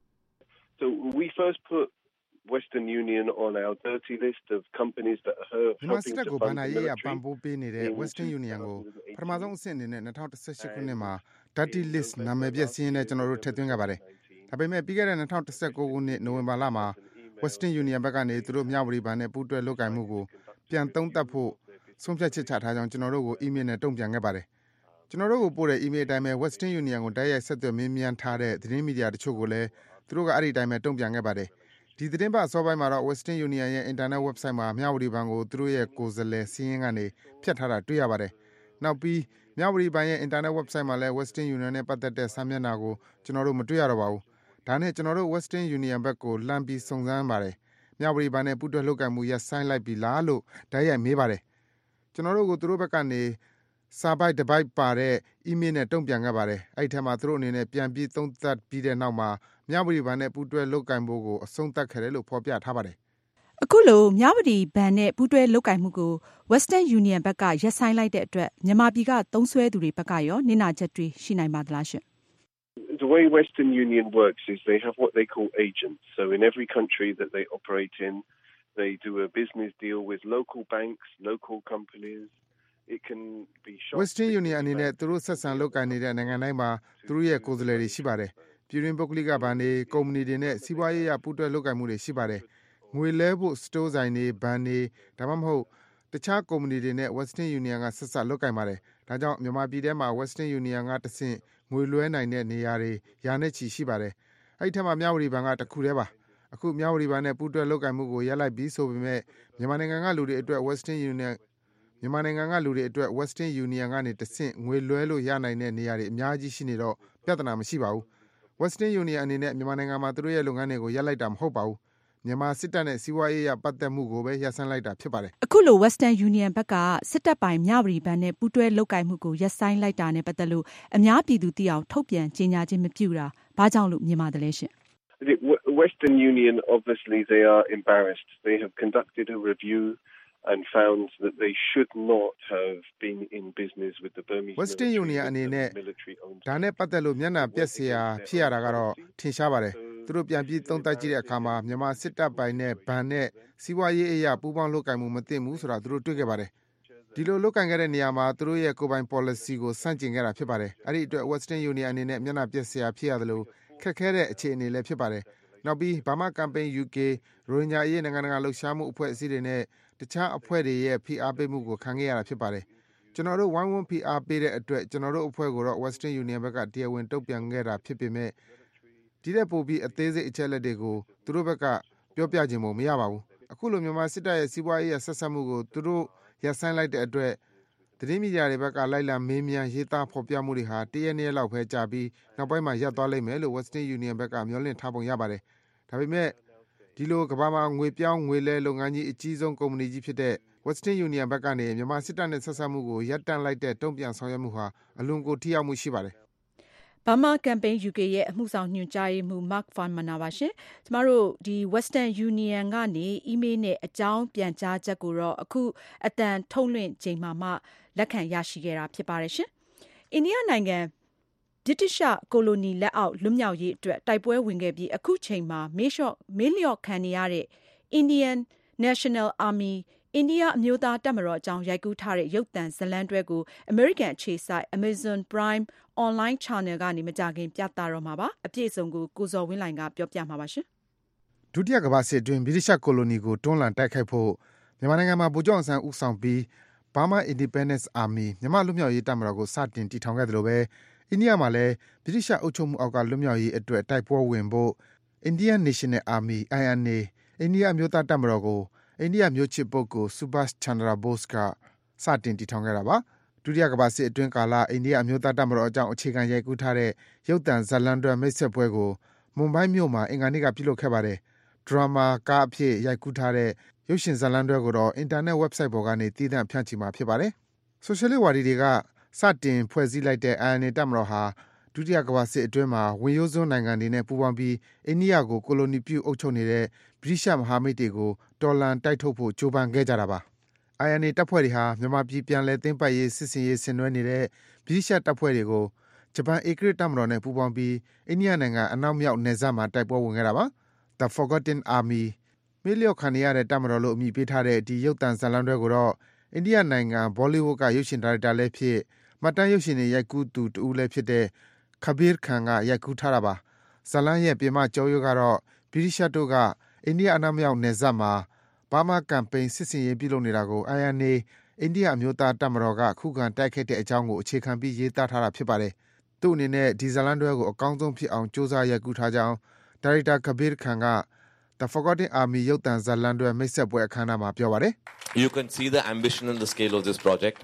So we first put Western Union on our dirty list of companies that are helping to fund the military. Western Union ကိုပထမဆုံးအဆင့်အနေနဲ့2018ခုနှစ်မှာ dirty list နာမည်ပြည့်စည်းရင်းနဲ့ကျွန်တော်တို့ထည့်သွင်းခဲ့ပါတယ်။ဒါပေမဲ့ပြီးခဲ့တဲ့2019ခုနှစ်နိုဝင်ဘာလမှာ Western Union ဘက်ကနေသူတို့မြဝတီဘဏ်နဲ့ပူးတွဲလုပ်ကိုင်မှုကိုပြန်သုံးသပ်ဖို့ဆုံးဖြတ်ချက်ချထားကြောင်းကျွန်တော်တို့ကိုအီးမေးလ်နဲ့တုံ့ပြန်ခဲ့ပါတယ်။ကျွန်တော်တို့ကိုပို့တဲ့အီးမေးလ်အတိုင်းပဲ Western Union ကိုတိုက်ရိုက်ဆက်သွယ်မေးမြန်းထားတဲ့သတင်းမီဒီယာတချို့ကိုလည်းသူတို့ကအဲ့ဒီအတိုင်းပဲတုံ့ပြန်ခဲ့ပါတယ်။ဒီသတင်းပတ်အစောပိုင်းမှာတော့ Western Union ရဲ့ internet website မှာမြဝတီဘဏ်ကိုသူတို့ရဲ့ကိုယ်စားလှယ်စီးရင်ကနေဖြတ်ထားတာတွေ့ရပါတယ်။နောက်ပြီးမြဝတီဘဏ်ရဲ့ internet website မှာလည်း Western Union နဲ့ပတ်သက်တဲ့စာမျက်နှာကိုကျွန်တော်တို့မတွေ့ရတော့ပါဘူး။ဒါနဲ့ကျွန်တော်တို့ Western Union ဘက်ကိုလှမ်းပြီးစုံစမ်းပါတယ်။မြဝတီဘဏ်နဲ့ပူးတွဲလုပ်ကိုင်မှုရပ်ဆိုင်းလိုက်ပြီလားလို့တိုက်ရိုက်မေးပါတယ်။ကျွန်တော်တို့ကိုသူတို့ဘက်ကနေစာပိုက်တစ်ပိုက်ပါတဲ့အီးမေးလ်နဲ့တုံ့ပြန်ခဲ့ပါတယ်။အဲ့ဒီထဲမှာသူတို့အနေနဲ့ပြန်ပြီးသုံးသပ်ပြီးတဲ့နောက်မှာမြဝတီဘဏ်နဲ့ပူးတွဲလုပ်ကိုင်ဖို့ကိုအဆုံးသတ်ခဲ့တယ်လို့ဖော်ပြထားပါတယ်။အခုလိုမြဝတီဘဏ်နဲ့ပူးတွဲလုပ်ကိုင်မှုကို Western Union ဘက်ကရပ်ဆိုင်းလိုက်တဲ့အတွက်မြန်မာပြည်ကသုံးစွဲသူတွေဘက်ကရောနစ်နာချက်တွေရှိနိုင်ပါသလားရှင်။ The way Western Union works is they have what they call agents. So in every country that they operate in, they do a business deal with local banks, local companies.It can be short. Western Union အနေနဲ့သူတို့ဆက်ဆံလုပ်ကိုင်နေတဲ့နိုင်ငံတိုင်းမှာသူတို့ရဲ့ကိုယ်စားလှယ်တွေရှိပါတယ်။ပြည်တွင်းပုဂ္ဂလိကဘဏ်တွေကုမ္ပဏီတွေနဲ့စီးပွားရေးရပူးတွဲလုပ်ကိုင်မှုတွေရှိပါတယ်။ငွေလဲဖို့စတိုးဆိုင်တွေဘဏ်တွေဒါမှမဟုတ်တခြားကုမ္ပဏီတွေနဲ့ Western Union ကဆက်ဆက်လုပ်ကိုင်ပါတယ်။ဒါကြောင့်မြန်မာပြည်ထဲမှာ Western Union ကတဆင့်ငွေလွှဲနိုင်တဲ့နေရာတွေရာနဲ့ချီရှိပါတယ်။အဲ့ဒီထက်မှမြဝတီဘဏ်ကတစ်ခုတည်းပါ။အခုမြဝတီဘဏ်နဲ့ပူးတွဲလုပ်ကိုင်မှုကိုရပ်လိုက်ပြီးဆိုပေမဲ့မြန်မာနိုင်ငံကလူတွေအတွက် Western Unionမြန်မာနိုင်ငံကလူတွေအတွက် Western Union ကနေတဆင့်ငွေလွှဲလို့ရနိုင်တဲ့နေရာတွေအများကြီးရှိနေတော့ပြဿနာမရှိပါဘူး။ Western Union အနေနဲ့မြန်မာနိုင်ငံမှာသူတို့ရဲ့လုပ်ငန်းတွေကိုရပ်လိုက်တာမဟုတ်ပါဘူး။မြန်မာစစ်တပ်နဲ့စီးပွားရေးရပတ်သက်မှုကိုပဲရပ်ဆိုင်းလိုက်တာဖြစ်ပါတယ်။အခုလို Western Union ဘက်ကစစ်တပ်ပိုင်မြဝတီဘဏ်နဲ့ပူးတွဲလုပ်ကိုင်မှုကိုရပ်ဆိုင်းလိုက်တာနဲ့ပတ်သက်လို့အများပြည်သူသိအောင်ထုတ်ပြန်ကြေညာခြင်းမပြုတာဘာကြောင့်လို့မြင်ပါတယ်ရှင်။ The Western Union, obviously, they are embarrassed. They have conducted a review and found that they should not have been in business with the Burmese Western military, Union with အနေနဲ့ the military-owned ဒါနဲ့ပတ်သက်လို့မျက်နှာပျက်စရာဖြစ်ရတာကတော့ထင်ရှားပါတယ်သူတို့ပြန်ပြီးသုံးသပ်ကြည့်တဲ့အခါမှာမြန်မာစစ်တပ်ပိုင်းနဲ့ဗန်နဲ့စီးပွားရေးအရာပူးပေါင်းလုပ်ကိုင်မှုမသိမှုဆိုတာသူတို့တွေ့ခဲ့ပါတယ်ဒီလိုလုပ်ကိုင်ခဲ့တဲ့နေရာမှာသူတို့ရဲ့ကိုယ်ပိုင် policy ကိုစန့်ကျင်ခဲ့တာဖြစ်ပါတယ်အဲ့ဒီအတွက် Western Union အနေနဲ့မျက်နှာပျက်စရာဖြစ်ရတယ်လို့ခက်ခဲတဲ့အခြေအနေလည်းဖြစ်ပါတယ်နောက်ပြီး Burma Campaign UK ရိုဟင်ဂျာအရေးနိုင်ငံတကာလှုပ်ရှားမှုအဖွဲ့အစည်းတွေနဲ့တခြားအဖွဲ့တွေရဲ့ဖိအားပေးမှုကိုခံခဲ့ရတာဖြစ်ပါတယ်ကျွန်တော်တို့ဝိုင်းဝန်းဖိအားပေးတဲ့အတွက်ကျွန်တော်တို့အဖွဲ့ကိုတော့ Western Union ဘက်ကတရားဝင်တုံ့ပြန်ခဲ့တာဖြစ်ပေမဲ့ဒီတဲ့ပို့ပြီးအသေးစိတ်အချက်လက်တွေကိုသူတို့ဘက်ကပြောပြခြင်းမရပါဘူးအခုလိုမြန်မာစစ်တပ်ရဲ့စီးပွားရေးရဆက်ဆက်မှုကိုသူတို့ရပ်ဆိုင်းလိုက်တဲ့အတွက်သတင်းမီဒီယာတွေဘက်ကလိုက်လံမေးမြန်းရေးသားဖော်ပြမှုတွေဟာတရက်နေ့လောက်ပဲကြာပြီးနောက်ပိုင်းမှာရပ်သွားလိမ့်မယ်လို့ Western Union ဘက်ကမျှော်လင့်ထားပုံရပါတယ်ဒါပေမဲ့ဒီလိုကမ္ဘာမှာငွေပြောင်းငွေလဲလုပ်ငန်းကြီးအကြီးဆုံးကုမ္ပဏီကြီးဖြစ်တဲ့ Western Union ဘက်ကနေမြန်မာစစ်တပ်နဲ့ဆက်ဆက်မှုကိုရပ်တန့်လိုက်တဲ့တုံ့ပြန်ဆောင်ရွက်မှုဟာအလွန်ကိုထိရောက်မှုရှိပါတယ် Burma Campaign UK ရဲ့အမှုဆောင်ညွှန်ကြားရေးမှူး Mark Farmaner ပါရှင်။ကျမတို့ဒီ Western Union ကနေ email နဲ့အကြောင်းပြန်ကြားချက်ကိုတော့အခုအတန်ထုတ်လွှင့်ချိန်မှာလက်ခံရရှိခဲ့တာဖြစ်ပါတယ်ရှင်။အိန္ဒိယနိုင်ငံဗြိတိရှကိုလိုနီလက်အောက်လွတ်မြောက်ရေးအတွက်တိုက်ပွဲဝင်ခဲ့ပြီးအခုချိန်မှာမေးလျော့ခံနေရတဲ့ Indian National Army အိန္ဒိယအမျိုးသားတပ်မတော်အကြောင်းရိုက်ကူးထားတဲ့ရုပ်သံဇာတ်လမ်းတွဲကို American အခြေစိုက် Amazon Prime Online Channel ကနေမကြာခင်ပြသတော့မှာပါအပြည့်အစုံကိုကိုဇော်ဝင်းလှိုင်ကပြောပြမှာပါရှင်ဒုတိယကမ္ဘာစစ်အတွင်းဗြိတိရှကိုလိုနီကိုတွန်းလှန်တိုက်ခိုက်ဖို့မြန်မာနိုင်ငံမှာဗိုလ်ချုပ်အောင်ဆန်းဦးဆောင်ပြီး Burma Independence Army မြန်မာလွတ်မြောက်ရေးတပ်မတော်ကိုစတင်တည်ထောင်ခဲ့တယ်လို့ပဲအိန္ဒိယမှာလည်းဗြိတိရှအုပ်ချုပ်မှုအောက်ကလွတ်မြောက်ရေးအတွက်တိုက်ပွဲဝင်ဖို့ Indian National Army INA အိန္ဒိယအမျိုးသားတပ်မတော်ကိုအိန္ဒိယမျိုးချစ်ပုဂ္ဂိုလ် Subhash Chandra Bose ကစတင်တည်ထောင်ခဲ့တာပါဒုတိယကမ္ဘာစစ်အတွင်းကာလအိန္ဒိယအမျိုးသားတပ်မတော်အကြောင်းအခြေခံရိုက်ကူးထားတဲ့ရုပ်သံဇာတ်လမ်းတွဲမိတ်ဆက်ပွဲကိုမွန်ဘိုင်းမြို့မှာအင်္ဂါနေ့ကပြုလုပ်ခဲ့ပါတယ်ဒရာမာကားအဖြစ်ရိုက်ကူးထားတဲ့ရုပ်ရှင်ဇာတ်လမ်းတွဲကိုတော့အင်တာနက် website ပေါ်ကနေတည်တံ့ဖြန့်ချီမှာဖြစ်ပါတယ်ဆိုရှယ်လစ်ဝါဒီတွေကစတင်ဖွဲ့စည်းလိုက်တဲ့ INA တပ်မတော်ဟာဒုတိယကမ္ဘာစစ်အတွင်းမှာဝင်ရိုးစွန်းနိုင်ငံတွေနဲ့ပူးပေါင်းပြီးအိန္ဒိယကိုကိုလိုနီပြုအုပ်ချုပ်နေတဲ့ဗြိတိရှမဟာမိတ်တွေကိုတော်လှန်တိုက်ထုတ်ဖို့ကြိုးပမ်းခဲ့ကြတာပါ INA တပ်ဖွဲ့တွေဟာမြန်မာပြည်ပြန်လည်သိမ်းပိုက်ရေးစစ်စင်ရေးဆင်နွှဲနေတဲ့ဗြိတိရှတပ်ဖွဲ့တွေကိုဂျပန်ဧကရာဇ်တပ်မတော်နဲ့ပူးပေါင်းပြီးအိန္ဒိယနိုင်ငံအနောက်မြောက်နယ်စပ်မှာတိုက်ပွဲဝင်ခဲ့တာပါ The Forgotten Army မေးလျော့ခံနေရတဲ့တပ်မတော်လို့အမည်ပေးထားတဲ့ဒီရုပ်သံဇာတ်လမ်းတွဲကိုတော့အိန္ဒိယနိုင်ငံဘောလိဝုဒ်ကရုပ်ရှင်ဒါရိုက်တာလည်းဖြစ်မှတ်တမ်းရုပ်ရှင်တွေရိုက်ကူးသူတဦးလည်းဖြစ်တဲ့ Kabir Khan ကရိုက်ကူးထားတာပါဇာတ်လမ်းရဲ့ပြင်မကျောရိုးကတော့ဗြိတိရှတို့ကအိန္ဒိယအနောက်မြောက်နယ်စပ်မှာ Burma Campaign စစ်စင်ရေးပြုလုပ်နေတာကို INA အိန္ဒိယအမျိုးသားတပ်မတော်ကခုခံတိုက်ခိုက်တဲ့အကြောင်းကိုအခြေခံပြီးရေးသားထားတာဖြစ်ပါတယ်သူ့အနေနဲ့ဒီဇာတ်လမ်းတွဲကိုအကောင်းဆုံးဖြစ်အောင်စူးစမ်းရိုက်ကူးထားကြောင်းဒါရိုက်တာ Kabir Khan က The Forgotten Army ရုပ်သံဇာတ်လမ်းတွဲမိတ်ဆက်ပွဲအခမ်းအနားမှာပြောပါတယ် You can see the ambition and the scale of this project.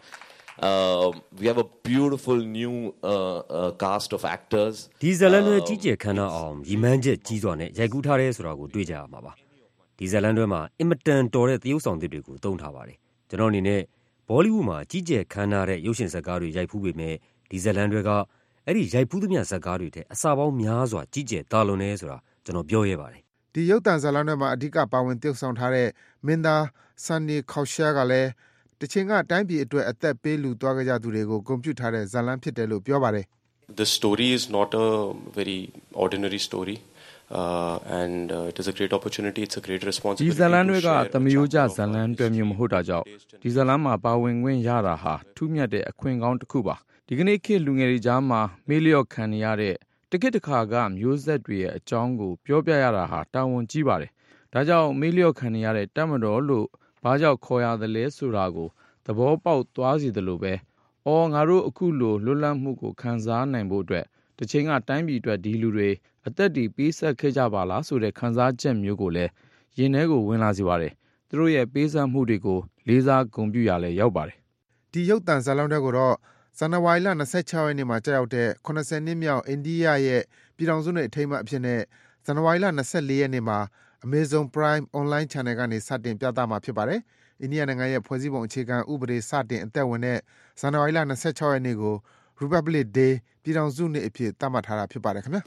We have a beautiful new cast of actors. ဒီဇာတ်လမ်းတွဲကြီးကျယ်ခမ်းနားအောင်ရည်မှန်းချက်ကြီးစွာနဲ့ရိုက်ကူးထားတဲ့ဆိုတာကိုတွေ့ကြရမှာပါဒီဇာတ်လမ်းတွဲမှာအင်မတန်တော်တဲ့သရုပ်ဆောင်သစ်တွေကိုသုံးထားပါတယ်ကျွန်တော်အနေနဲ့ဘောလိဝုဒ်မှာကြီးကျယ်ခမ်းနားတဲ့ရုပ်ရှင်ဇာတ်ကားတွေရိုက်ဖူးပေမဲ့ဒီဇာတ်လမ်းတွဲကအဲ့ဒီရိုက်ဖူးသမျှဇာတ်ကားတွေထဲအစပေါင်းများစွာကြီးကျယ်တာလွန်နေဆိုတာကျွန်တော်ပြောရဲပါတယ်ဒီရုပ်သံဇာတ်လမ်းတွဲမှာအဓိကပါဝင်သရုပ်ဆောင်ထားတဲ့မင်းသား Sunny Kaushal ကလည်းတချိန်ကတိုင်းပြည်အတွက်အသက်ပေးလူသွားကြကြသူတွေကိုဂုဏ်ပြုထားတဲ့ဇာတ်လမ်းဖြစ်တယ်လို့ပြောပါတယ် The story is not a very ordinary story and it is a great opportunity it's a great responsibility ဒီဇာတ်လမ်းတွေကသမယိုးကျဇာတ်လမ်းတွဲမျိုးမဟုတ်တာကြောင့်ဒီဇာတ်လမ်းမှာပါဝင်ခွင့်ရတာဟာထူးမြတ်တဲ့အခွင့်ကောင်းတစ်ခုပါဒီကနေ့ခေတ်လူငယ်တွေကြားမှာမေးလျော့ခံနေရတဲ့တကိတခါကမျိုးဆက်တွေရဲ့အကြောင်းကိုပြောပြရတာဟာတာဝန်ကြီးပါတယ်ဒါကြောင့်မေးလျော့ခံနေရတဲ့တပ်မတော်လို့ဘာကြောင့်ခေါ်ရသလဲဆိုတာကိုသဘောပေါက်သွားစီတယ်လို့ပဲငါတို့အခုလိုလွတ်လပ်မှုကိုခံစားနိုင်ဖို့အတွက်တချိန်ကတိုင်းပြည်အတွက်ဒီလူတွေအသက်တွေပေးဆက်ခဲ့ကြပါလားဆိုတဲ့ခံစားချက်မျိုးကိုလည်းရင်ထဲကိုဝင်လာစေပါတယ်သူတို့ရဲ့ပေးဆက်မှုတွေကိုလေးစားဂုဏ်ပြုရလဲရောက်ပါတယ်ဒီရုပ်သံဇာတ်လမ်းတွေကိုတော့ဇန်နဝါရီလ26ရက်နေ့မှာကြာရောက်တဲ့80နှစ်မြောက်အိန္ဒိယရဲ့ပြည်ထောင်စုနေ့အထိမ်းအမှတ်အဖြစ်နဲ့ဇန်နဝါရီလ24ရက်နေ့မှာ Amazon Prime Online Channel ကနေစတင်ပြသမှာဖြစ်ပါတယ်အိန္ဒိယနိုင်ငံရဲ့ဖွဲ့စည်းပုံအခြေခံဥပဒေစတင်အသက်ဝင်တဲ့ဇန်နဝါရီလ26ရက်နေ့ကို Republic Day ပြည်ထောင်စုနေ့အဖြစ်သတ်မှတ်ထားတာဖြစ်ပါတယ်ခင်ဗျာ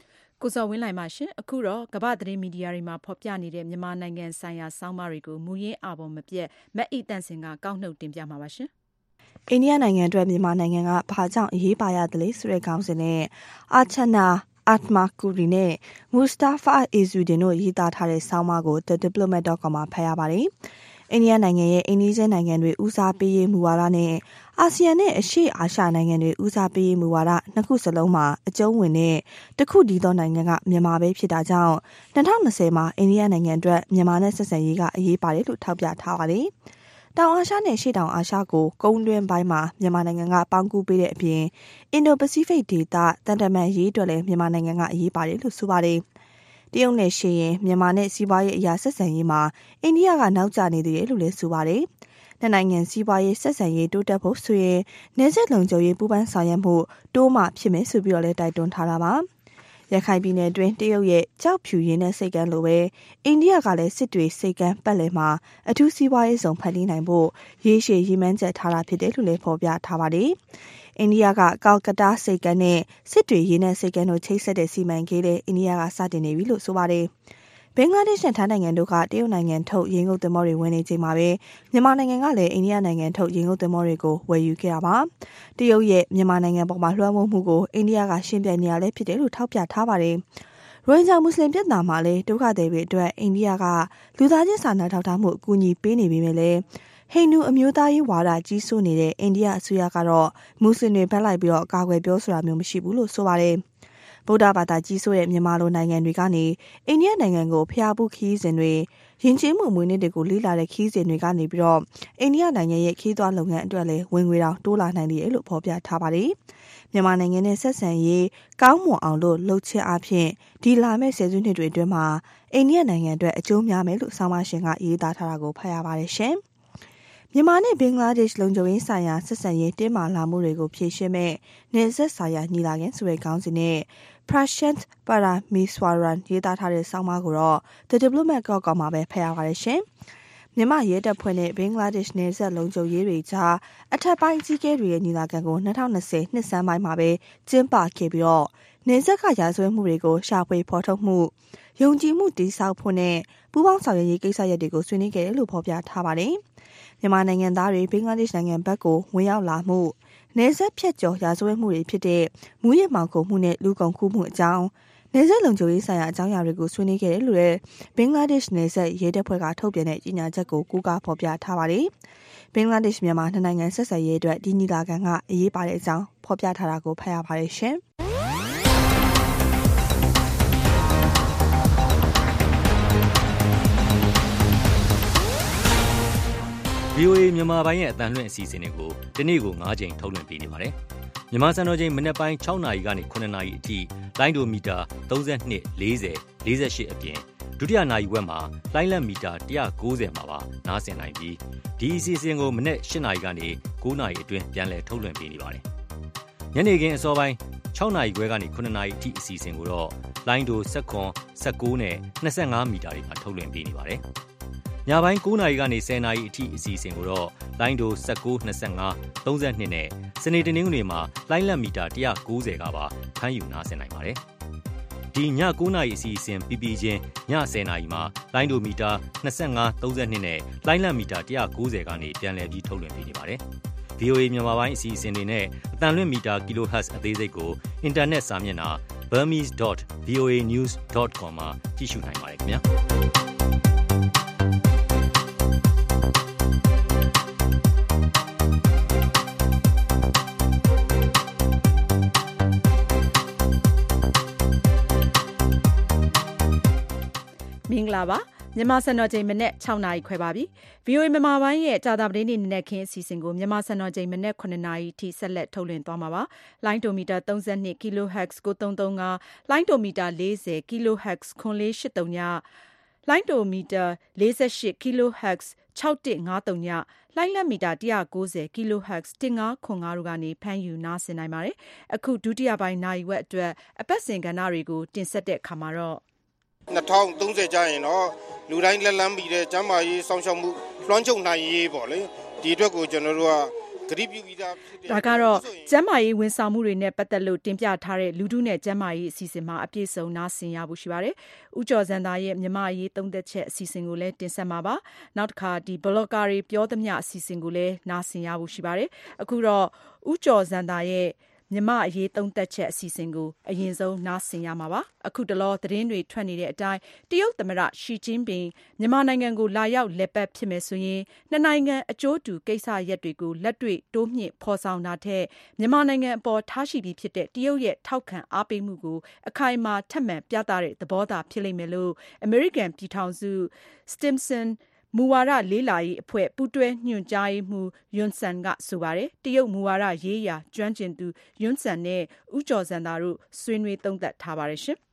ကိုစောဝင်းလိုက်ပါရှင်အခုတော့ကမ္ဘာသတင်းမီဒီယာတွေမှာဖော်ပြနေတဲ့မြန်မာနိုင်ငံဆိုင်ရာဆောင်းပါးတွေကိုမူရင်းအာဘော်မပြတ်မက်အိတန့်စင်ကကောက်နှုတ်တင်ပြမှာပါရှင်အိန္ဒိယနိုင်ငံအတွက်မြန်မာနိုင်ငံကဘာကြောင့်အရေးပါရတယ်လဲဆိုတဲ့ခေါင်းစဉ်နဲ့အာချနာအာတမာကူရီနဲ့မူစတာဖာအေဇူဒင်တို့ရေးသားထားတဲ့ဆောင်းပါးကို The Diplomat.com မှာဖတ်ရပါတယ်အိန္ဒိယနိုင်ငံရဲ့အိန္ဒိယနိုင်ငံတွေဦးစားပေးရေးမူဝါဒနဲ့အာဆီယံနဲ့အရှေ့အာရှနိုင်ငံတွေဦးစားပေးရေးမူဝါဒနှစ်ခုစလုံးမှာအကျုံးဝင်တဲ့တစ်ခုတည်းသောနိုင်ငံကမြန်မာပဲဖြစ်တာကြောင့်2020မှာအိန္ဒိယနိုင်ငံအတွက်မြန်မာနဲ့ဆက်ဆံရေးကအရေးပါတယ်လို့ထောက်ပြထားပါတယ်။တောင်အာရှနဲ့ရှေ့တောင်အာရှကိုကုန်းတွင်းပိုင်းမှာမြန်မာနိုင်ငံကပေါင်းကူးပေးတဲ့အပြင်အင်ဒိုပစိဖိတ်ဒေသတန်တမန်ရေးအတွက်လည်းမြန်မာနိုင်ငံကအရေးပါတယ်လို့ဆိုပါတယ်။တရုတ်နဲ့ရှေ့ရင်မြန်မာနဲ့စီးပွားရေးအရာဆက်ဆံရေးမှာအိန္ဒိယကနောက်ကျနေသေးတယ်လို့လည်းဆိုပါတယ်။နိုင်ငံစီးပွားရေးဆက်ဆံရေးတိုးတက်ဖို့ဆိုရင်နယ်စပ်လုံခြုံရေးပူးပေါင်းဆောင်ရွက်မှုတိုးမှဖြစ်မယ်ဆိုပြီးတော့လည်းတိုက်တွန်းထားတာပါ။ရခိုင်ပြည်နယ်တွင်တရုတ်ရဲ့ကြောက်ဖြူရင်းတဲ့စိတ်ကမ်းလိုပဲအိန္ဒိယကလည်းစစ်တွေစိတ်ကမ်းပတ်လည်မှာအထူးစီးပွားရေးဆောင်ဖန်တီးနိုင်ဖို့ရေရှည်ရည်မှန်းချက်ထားတာဖြစ်တယ်လို့လည်းဖော်ပြထားပါတယ်။အိန္ဒိယကကောက်ကတားစိတ်ကမ်းနဲ့စစ်တွေရင်းတဲ့စိတ်ကမ်းတို့ချိတ်ဆက်တဲ့စီမံကိန်းတွေအိန္ဒိယကစတင်နေပြီလို့ဆိုပါတယ်။ဘင်္ဂလားဒေ့ရှ်နဲ့ထိုင်းနိုင်ငံတို့ကတရုတ်နိုင်ငံထုတ်ရေငုပ်သင်္ဘောတွေဝင်နေချိန်မှာပဲမြန်မာနိုင်ငံကလည်းအိန္ဒိယနိုင်ငံထုတ်ရေငုပ်သင်္ဘောတွေကိုဝယ်ယူခဲ့တာပါ။တရုတ်ရဲ့မြန်မာနိုင်ငံပေါ်မှာလွှမ်းမိုးမှုကိုအိန္ဒိယကရှင်းပြနေရလဲဖြစ်တယ်လို့ထောက်ပြထားပါတယ်။ရိုဟင်ဂျာမွတ်စလင်ပြည်သားမှာလည်းဒုက္ခသည်တွေအတွက်အိန္ဒိယကလူသားချင်းစာနာထောက်ထားမှုအကူအညီပေးနေပေမဲ့လည်းဟိန္ဒူအမျိုးသားရေးဝါဒကြီးစိုးနေတဲ့အိန္ဒိယအစိုးရကတော့မွတ်စလင်တွေဖက်လိုက်ပြီးတော့ကာကွယ်ပြောဆိုတာမျိုးမရှိဘူးလို့ဆိုပါတယ်။ဗုဒ္ဓဘာသာကြီးစိုးတဲ့မြန်မာလိုနိုင်ငံတွေကနေအိန္ဒိယနိုင်ငံကိုဖျားပူခီးစဉ်တွေယဉ်ကျေးမှုမွေးနေ့တွေကိုလေးလာတဲ့ခီးစဉ်တွေကနေပြီးတော့အိန္ဒိယနိုင်ငံရဲ့ခီးသွွားလုပ်ငန်းအတွက်လည်းဝင်ငွေတောင်တိုးလာနိုင်တယ်လို့ဖော်ပြထားပါတယ်။မြန်မာနိုင်ငံနဲ့ဆက်ဆံရေးကောင်းမွန်အောင်လို့လှုပ်ချင်အဖြစ်ဒီလာမယ့်ဆယ်စုနှစ်တွေအတွင်းမှာအိန္ဒိယနိုင်ငံအတွက်အကျိုးများမယ်လို့ဆောင်းပါးရှင်ကရေးသားထားတာကိုဖတ်ရပါတယ်ရှင်။မြန်မာနဲ့ဘင်္ဂလားဒေ့ရှ်လုံခြုံရေးဆိုင်ရာဆက်ဆံရေးတင်းမာလာမှုတွေကိုဖြေရှင်းမဲ့နယ်စပ်ဆိုင်ရာညီလာခံဆိုတဲ့ခေါင်းစဉ်နဲ့ Prashant Parameswaran ရေးသားထားတဲ့ဆောင်းပါးကိုတော့ The Diplomat.com မှာပဲဖတ်ရပါတယ်ရှင်။မြန်မာရဲတပ်ဖွဲ့နဲ့ဘင်္ဂလားဒေ့ရှ်နယ်စပ်လုံခြုံရေးတွေကြားအထက်ပိုင်းကြီးကဲတွေရဲ့ညီလာခံကို2020နှစ်ဆန်းပိုင်းမှာပဲကျင်းပခဲ့ပြီးတော့နယ်စပ်ကရာဇဝတ်မှုတွေကိုရှာဖွေဖော်ထုတ်မှုယုံကြည်မှုတည်ဆောက်ဖို့နဲ့ပူးပေါင်းဆောင်ရွက်ရေးကိစ္စရပ်တွေကိုဆွေးနွေးခဲ့တယ်လို့ဖော်ပြထားပါတယ်။မြန်မာနိုင်ငံသားတွေဘင်္ဂလားဒေ့ရှ်နိုင်ငံဘက်ကိုဝင်ရောက်လာမှုနယ်စပ်ဖြတ်ကျော်ရာဇဝတ်မှုတွေဖြစ်တဲ့မူးယစ်မှောင်ခိုမှုနဲ့လူကုန်ကူးမှုအကြောင်းနယ်စပ်လုံခြုံရေးဆိုင်ရာအကြောင်းအရာတွေကိုဆွေးနွေးခဲ့တယ်လို့လည်းဘင်္ဂလားဒေ့ရှ်နယ်စပ်ရဲတပ်ဖွဲ့ကထုတ်ပြန်တဲ့ကြေညာချက်ကိုကူးကားဖော်ပြထားပါတယ်။ဘင်္ဂလားဒေ့ရှ်မြန်မာနှစ်နိုင်ငံဆက်ဆံရေးအတွက်ဒီညီလာခံကအရေးပါတဲ့အကြောင်းဖော်ပြထားတာကိုဖတ်ရပါတယ်ရှင်။ VOA မြန်မာပိုင်းရဲ့အသံလွှင့်အစီအစဉ်တွေကိုဒီနေ့ကို9ကြိမ်ထုတ်လွှင့်ပေးနေပါတယ်။မြန်မာစံတော်ချိန်မနေ့ပိုင်း6နာရီကနေ9နာရီအထိလိုင်းဒိုမီတာ32 40 48အပြင်ဒုတိယနာရီဝက်မှာလိုင်းလက်မီတာ190မှာပါနားဆင်နိုင်ပြီးဒီအစီအစဉ်ကိုမနေ့8နာရီကနေ9နာရီအတွင်းပြန်လည်ထုတ်လွှင့်ပေးနေပါတယ်။ညနေခင်းအစောပိုင်း6နာရီခွဲကနေ9နာရီအထိအစီအစဉ်ကိုတော့လိုင်းဒို19နဲ့25မီတာတွေမှာထုတ်လွှင့်ပေးနေပါတယ်။ညပိုင်း9နာရီကနေ10နာရီအထိအစီအစဉ်ကိုတော့လိုင်းဒို19 25 32နဲ့စနေတနင်္ဂနွေမှာလိုင်းလက်မီတာ190ကပါဖမ်းယူနားဆင်နိုင်ပါတယ်။ဒီည9နာရီအစီအစဉ်ပြီးပြီးချင်းည10နာရီမှာလိုင်းဒိုမီတာ25 32နဲ့လိုင်းလက်မီတာ190ကနေပြန်လည်ပြီးထုတ်လွှင့်ပေးနေပါတယ်။ VOA မြန်မာပိုင်းအစီအစဉ်တွေနဲ့အသံလွှင့်မီတာ kHz အသေးစိတ်ကိုအင်တာနက်စာမျက်နှာ burmese.voanews.com မှာကြည့်ရှုနိုင်ပါတယ်ခင်ဗျာ။မင်္ဂလာပါမြန်မာစံတော်ချိန်မနေ့6နာရီခွဲပါပြီ VOA မြန်မာပိုင်းရဲ့ကြာသပတေးနေ့နေ့ခင်းအစီအစဉ်ကိုမြန်မာစံတော်ချိန်မနေ့9နာရီထိဆက်လက်ထုတ်လွှင့်သွားမှာပါလိုင်းဒိုမီတာ32 kHz 9335လိုင်းဒိုမီတာ40 kHz 9483ညလိုင်းဒိုမီတာ48 kHz 6153ညလိုင်းလက်မီတာ190 kHz 1505တို့ကနေဖမ်းယူနားဆင်နိုင်ပါတယ်အခုဒုတိယပိုင်းနာရီဝက်အတွက်အပတ်စဉ်ကဏ္ဍတွေကိုတင်ဆက်တဲ့အခါမှာတော့ 2030ကျရင်တော့လူတိုင်းလက်လန်းပြီးတဲ့ကျန်းမာရေးစောင့်ရှောက်မှုလွှမ်းခြုံနိုင်ရေးပေါ့လေဒီအတွက်ကိုကျွန်တော်တို့ကဒါကတော့ကျန်းမာရေးဝန်ဆောင်မှုတွေနဲ့ပတ်သက်လို့တင်ပြထားတဲ့လူထုနဲ့ကျန်းမာရေးအစီအစဉ်မှာအပြည့်စုံနားဆင်ရဖို့ရှိပါတယ်။ဦးကျော်ဇံသာရဲ့မြန်မာရေးသုံးသက်ချက်အစီအစဉ်ကိုလည်းတင်ဆက်မှာပါ။နောက်တစ်ခါဒီဘလော့ဂါတွေပြောသမျှအစီအစဉ်ကိုလည်းနားဆင်ရဖို့ရှိပါတယ်။အခုတော့ဦးကျော်ဇံသာရဲ့မြန်မာအရေးသုံးသက်ချက်အစီအစဉ်ကိုအရင်ဆုံးနားဆင်ရမှာပါ။အခုတလောသတင်းတွေထွက်နေတဲ့အတိုင်းတရုတ်သမ္မတရှီကျင်းပင်မြန်မာနိုင်ငံကိုလာရောက်လက်ပတ်ဖြစ်မယ်ဆိုရင်နှစ်နိုင်ငံအကျိုးတူကိစ္စရပ်တွေကိုလက်တွေ့တိုးမြှင့်ဖော်ဆောင်တာထက်မြန်မာနိုင်ငံအပေါ်ထားရှိပြီးဖြစ်တဲ့တရုတ်ရဲ့ထောက်ခံအားပေးမှုကိုအခိုင်အမာထပ်မံပြသတဲ့သဘောသာဖြစ်လိမ့်မယ်လို့အမေရိကန်ပြည်ထောင်စု Stimsonမူဝါဒလေးလာရေးအဖွဲ့ပူးတွဲညွှန်ကြားရေးမှူးယွန်ဆန်ကဆိုပါတယ်တရုတ်မူဝါဒရေးရာကျွမ်းကျင်သူယွန်ဆန်နဲ့ဦးကျော်ဇံသာတို့ဆွေးနွေးသုံးသပ်ထားပါတယ်ရှင်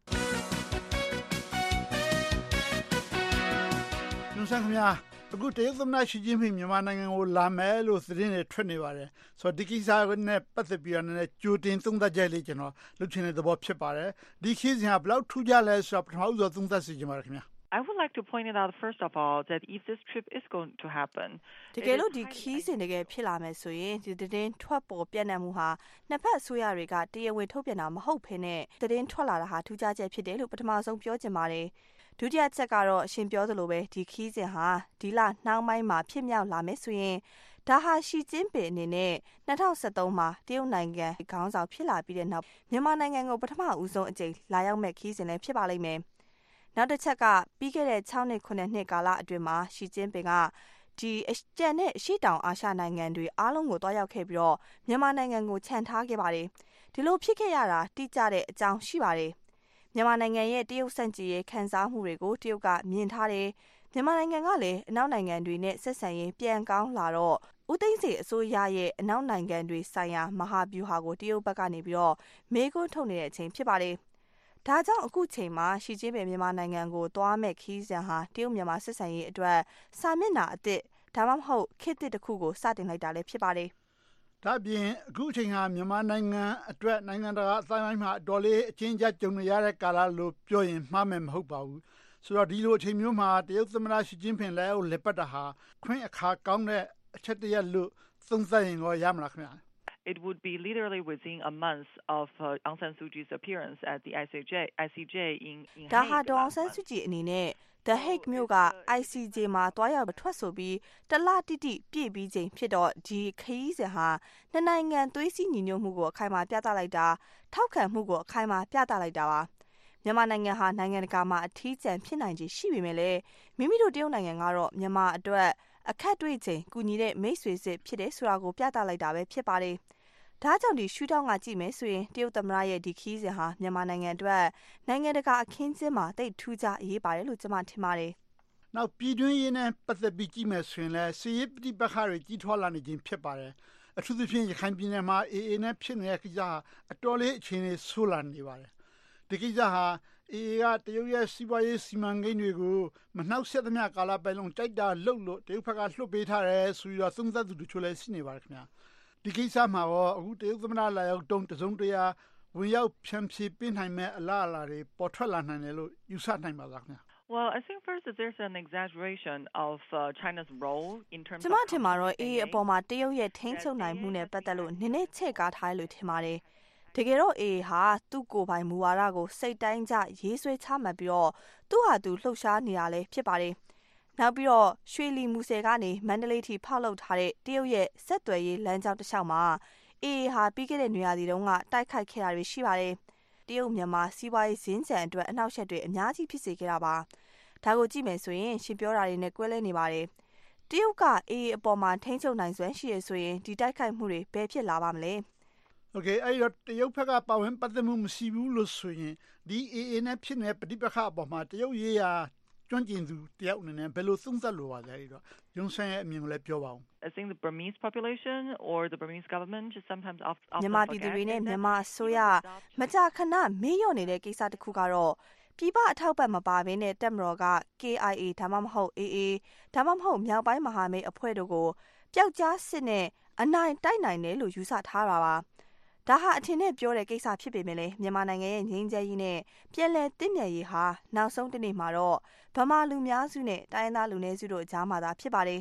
ယွန်ဆန်ခင်ဗျာအခုတရုတ်သမ္မတရှီကျင်းပင်မြန်မာနိုင်ငံကိုလာမယ်လို့သတင်းတွေထွက်နေပါတယ်ဆိုတော့ဒီကိစ္စနဲ့ပတ်သက်ပြီးတော့လည်းကြိုတင်သုံးသပ်ကြလေးကျွန်တော်လုပ်ချင်တဲ့သဘောဖြစ်ပါတယ်ဒီခီးစဉ်ကဘယ်လောက်ထူးခြားလဲဆိုတော့ပထမဦးဆုံးသုံးသပ်စီချင်ပါတယ်ခင်ဗျာ I would like to point it out first of all that if this trip is going to happen တကယ်လို့ဒီခီးစဉ်တကယ်ဖြစ်လာမယ်ဆိုရင်ဒီသတင်းထွက်ပေါ်ပြန့်နှံ့မှုဟာနှစ်ဖက်အစိုးရတွေကတရားဝင်ထုတ်ပြန်တာမဟုတ်ဘဲနဲ့သတင်းထွက်လာတာဟာထူးခြားချက်ဖြစ်တယ်လို့ပထမဆုံးပြောချင်ပါတယ်ဒုတိယချက်ကတော့အရှင်ပြောသလိုပဲဒီခီးစဉ်ဟာဒီလနှောင်းပိုင်းမှာဖြစ်မြောက်လာမယ်ဆိုရင်ဒါဟာရှီကျင်းပင်အနေနဲ့2013မှာတရုတ်နိုင်ငံခေါင်းဆောင်ဖြစ်လာပြီးတဲ့နောက်မြန်မာနိုင်ငံကိုပထမဦးဆုံးအကြိမ်လာရောက်မဲ့ခီးစဉ်လည်းဖြစ်ပါလိမ့်မယ်နောက်တစ်ချက်ကပြီးခဲ့တဲ့6နှစ်9နှစ်ကာလအတွင်းမှာရှီကျင်းပင်ကဒီကျန်တဲ့အရှေ့တောင်အာရှနိုင်ငံတွေအားလုံးကိုတွားရောက်ခဲ့ပြီးတော့မြန်မာနိုင်ငံကိုခြံထားခဲ့ပါတယ်ဒီလိုဖြစ်ခဲ့ရတာတိကျတဲ့အကြောင်းရှိပါတယ်မြန်မာနိုင်ငံရဲ့တရုတ်စံကြည်ရဲ့ခံစားမှုတွေကိုတရုတ်ကမြင်ထားတယ်မြန်မာနိုင်ငံကလည်းအနောက်နိုင်ငံတွေနဲ့ဆက်ဆံရေးပြန်ကောင်းလာတော့ဦးသိန်းစိန်အစိုးရရဲ့အနောက်နိုင်ငံတွေဆိုင်ရာမဟာဗျူဟာကိုတရုတ်ဘက်ကနေပြီးတော့မေးခွန်းထုတ်နေတဲ့အချိန်ဖြစ်ပါတယ်ဒါကြောင့်အခုချိန်မှာရှီကျင်းပင်မြန်မာနိုင်ငံကိုသွားမဲ့ခီးစဉ်ဟာတရုတ်မြန်မာဆက်ဆံရေးအတွက်စာမျက်နှာအသစ်ဒါမှမဟုတ်ခေတ်သစ်တစ်ခုကိုစတင်လိုက်တာလည်းဖြစ်ပါတယ်။ဒါပြင်အခုချိန်ဟာမြန်မာနိုင်ငံအတွက်နိုင်ငံတကာအတိုင်းအဝိုင်းမှာအတော်လေးအချင်းချင်းကြုံနေရတဲ့ကာလလို့ပြောရင်မှားမယ်မဟုတ်ပါဘူး။ဆိုတော့ဒီလိုအချိန်မျိုးမှာတရုတ်သမ္မတရှီကျင်းပင်လည်းလက်ပတ်တာဟာခွင့်အခါကောင်းတဲ့အချက်တရလို့သုံးသပ်ရင်တော့ရမလားခင်ဗျာ။ It would be literally within a month of Aung San Suu Kyi's appearance at the ICJ in Hague. ဒါဟာဒေါ်အောင်ဆန်းစုကြည်အနေနဲ့ The Hague မြို့က ICJ မှာတွားရောက်ထွက်ဆိုပြီးတလတိတိပြည့်ပြီးချိန်ဖြစ်တော့ဒီခရီးစဉ်ဟာနှစ်နိုင်ငံသွေးစည်းညီညွတ်မှုကိုအခိုင်အမာပြသလိုက်တာထောက်ခံမှုကိုအခိုင်အမာပြသလိုက်တာပါမြန်မာနိုင်ငံဟာနိုင်ငံတကာမှာအထီးကျန်ဖြစ်နိုင်ခြေရှိပေမဲ့လည်းမိမိတို့တရုတ်နိုင်ငံကတော့မြန်မာအတွက်အခက်တွေ့ချိန်ကူညီတဲ့မိတ်ဆွေစစ်ဖြစ်တဲ့ဆိုတာကိုပြသလိုက်တာပဲဖြစ်ပါတယ်ဒါကြောင့်ဒီရှူတောင်းကကြည့်မယ်ဆိုရင်တရုတ်သမ္မတရဲ့ဒီခီးစဉ်ဟာမြန်မာနိုင်ငံအတွက်နိုင်ငံတကာအခင်းကျင်းမှာတိတ်ထူးခြားအရေးပါတယ်လို့ကျွန်မထင်ပါတယ်။နောက်ပြည်တွင်းရေးနဲ့ပတ်သက်ပြီးကြည့်မယ်ဆိုရင်လည်းစီးရေးပြပခါတွေကြီးထွားလာနေခြင်းဖြစ်ပါတယ်။အထူးသဖြင့်ရခိုင်ပြည်နယ်မှာ AA နဲ့ဖြစ်နေတဲ့ကိစ္စဟာအတော်လေးအခြေအနေဆိုးလာနေပါတယ်။ဒီကိစ္စဟာ AA ကတရုတ်ရဲ့စီးပွားရေးစီမံကိန်းတွေကိုမနှောက်ယှက်သမျှကာလပတ်လုံးတိုက်တာလှုပ်လို့တရုတ်ဘက်ကလှုပ်ပေးထားတယ်ဆိုပြီးတော့သုံးသပ်သူတို့ချို့လည်းရှိနေပါတယ်ခင်ဗျာ။ဒီကိစ္စမှာတော့အခုတရုတ်သမ္မတလာရောက်တုံးတစုံတရာဝင်ရောက်ဖြန့်ဖြေပေးနိုင်မဲ့အလားအလာတွေပေါ်ထွက်လာနိုင်တယ်လို့ယူဆနိုင်ပါလားခင်ဗျာ Well, I think first there's an exaggeration of China's role in terms of ကျွန်မထင်မှာတော့ AA အပေါ်မှာတရုတ်ရဲ့ထိန်းချုပ်နိုင်မှုနဲ့ပတ်သက်လို့နည်းနည်းချဲ့ကားထားလို့ထင်ပါတယ်တကယ်တော့ AA ဟာသူ့ကိုယ်ပိုင်မူဝါဒကိုစိတ်တိုင်းကျရေးဆွဲချမှတ်ပြီးတော့သူ့ဟာသူလှုပ်ရှားနေတာလည်းဖြစ်ပါတယ်နောက်ပြီးတော့ရွှေလီမူဆယ်ကနေမန္တလေးထိဖောက်လုပ်ထားတဲ့တရုတ်ရဲ့ဆက်သွယ်ရေးလမ်းကြောင်းတစ်လျှောက်မှာ AA ဟာပြီးခဲ့တဲ့နွေရာသီတုန်းကတိုက်ခိုက်ခဲ့တာတွေရှိပါတယ်တရုတ်မြန်မာစီးပွားရေးဈင်းကြံအတွက်အနောက်ရှက်တွေအများကြီးဖြစ်စေခဲ့တာပါဒါကိုကြည့်မယ်ဆိုရင်ရှင်ပြောတာတွေနဲ့ကွဲလဲနေပါတယ်တရုတ်က AA အပေါ်မှာထိန်းချုပ်နိုင်စွမ်းရှိရဆိုရင်ဒီတိုက်ခိုက်မှုတွေဘယ်ဖြစ်လာပါမလဲ Okay အဲ့တော့တရုတ်ဘက်ကပါဝင်ပတ်သက်မှုမရှိဘူးလို့ဆိုရင်ဒီ AA နဲ့ဖြစ်နေတဲ့ပဋိပက္ခအပေါ်မှာတရုတ်ရေးရာကျွမ်းကျင်သူတယောက်အနေနဲ့ဘယ်လိုသုံးသပ်လိုပါလဲအဲ့တော့ယွန်ဆန်ရဲ့အမြင်ကိုလည်းပြောပါဦး I think the Burmese population or the Burmese government just sometimes often မြန်မာပြည်သူတွေနဲ့မြန်မာအစိုးရမကြာခဏမေးလျော့နေတဲ့ကိစ္စတစ်ခုကတော့ပြည်ပအထောက်ပံ့မပါဘဲနဲ့တပ်မတော်က KIA ဒါမှမဟုတ် AA ဒါမှမဟုတ်မြောက်ပိုင်းမဟာမိတ်အဖွဲ့တို့ကိုပျောက်ကြားစစ်နဲ့အနိုင်တိုက်နိုင်တယ်လို့ယူဆထားတာပါဒါဟာအထင်နဲ့ပြောတဲ့ကိစ္စဖြစ်ပေမဲ့လည်းမြန်မာနိုင်ငံရဲ့ငြိမ်းချမ်းရေးနဲ့ပြည်လဲတည်မြဲရေးဟာနောက်ဆုံးတစ်နေ့မှာတော့ဗမာလူများစုနဲ့တိုင်းသားလူနည်းစုတို့အကြားမှာသာဖြစ်ပါတယ်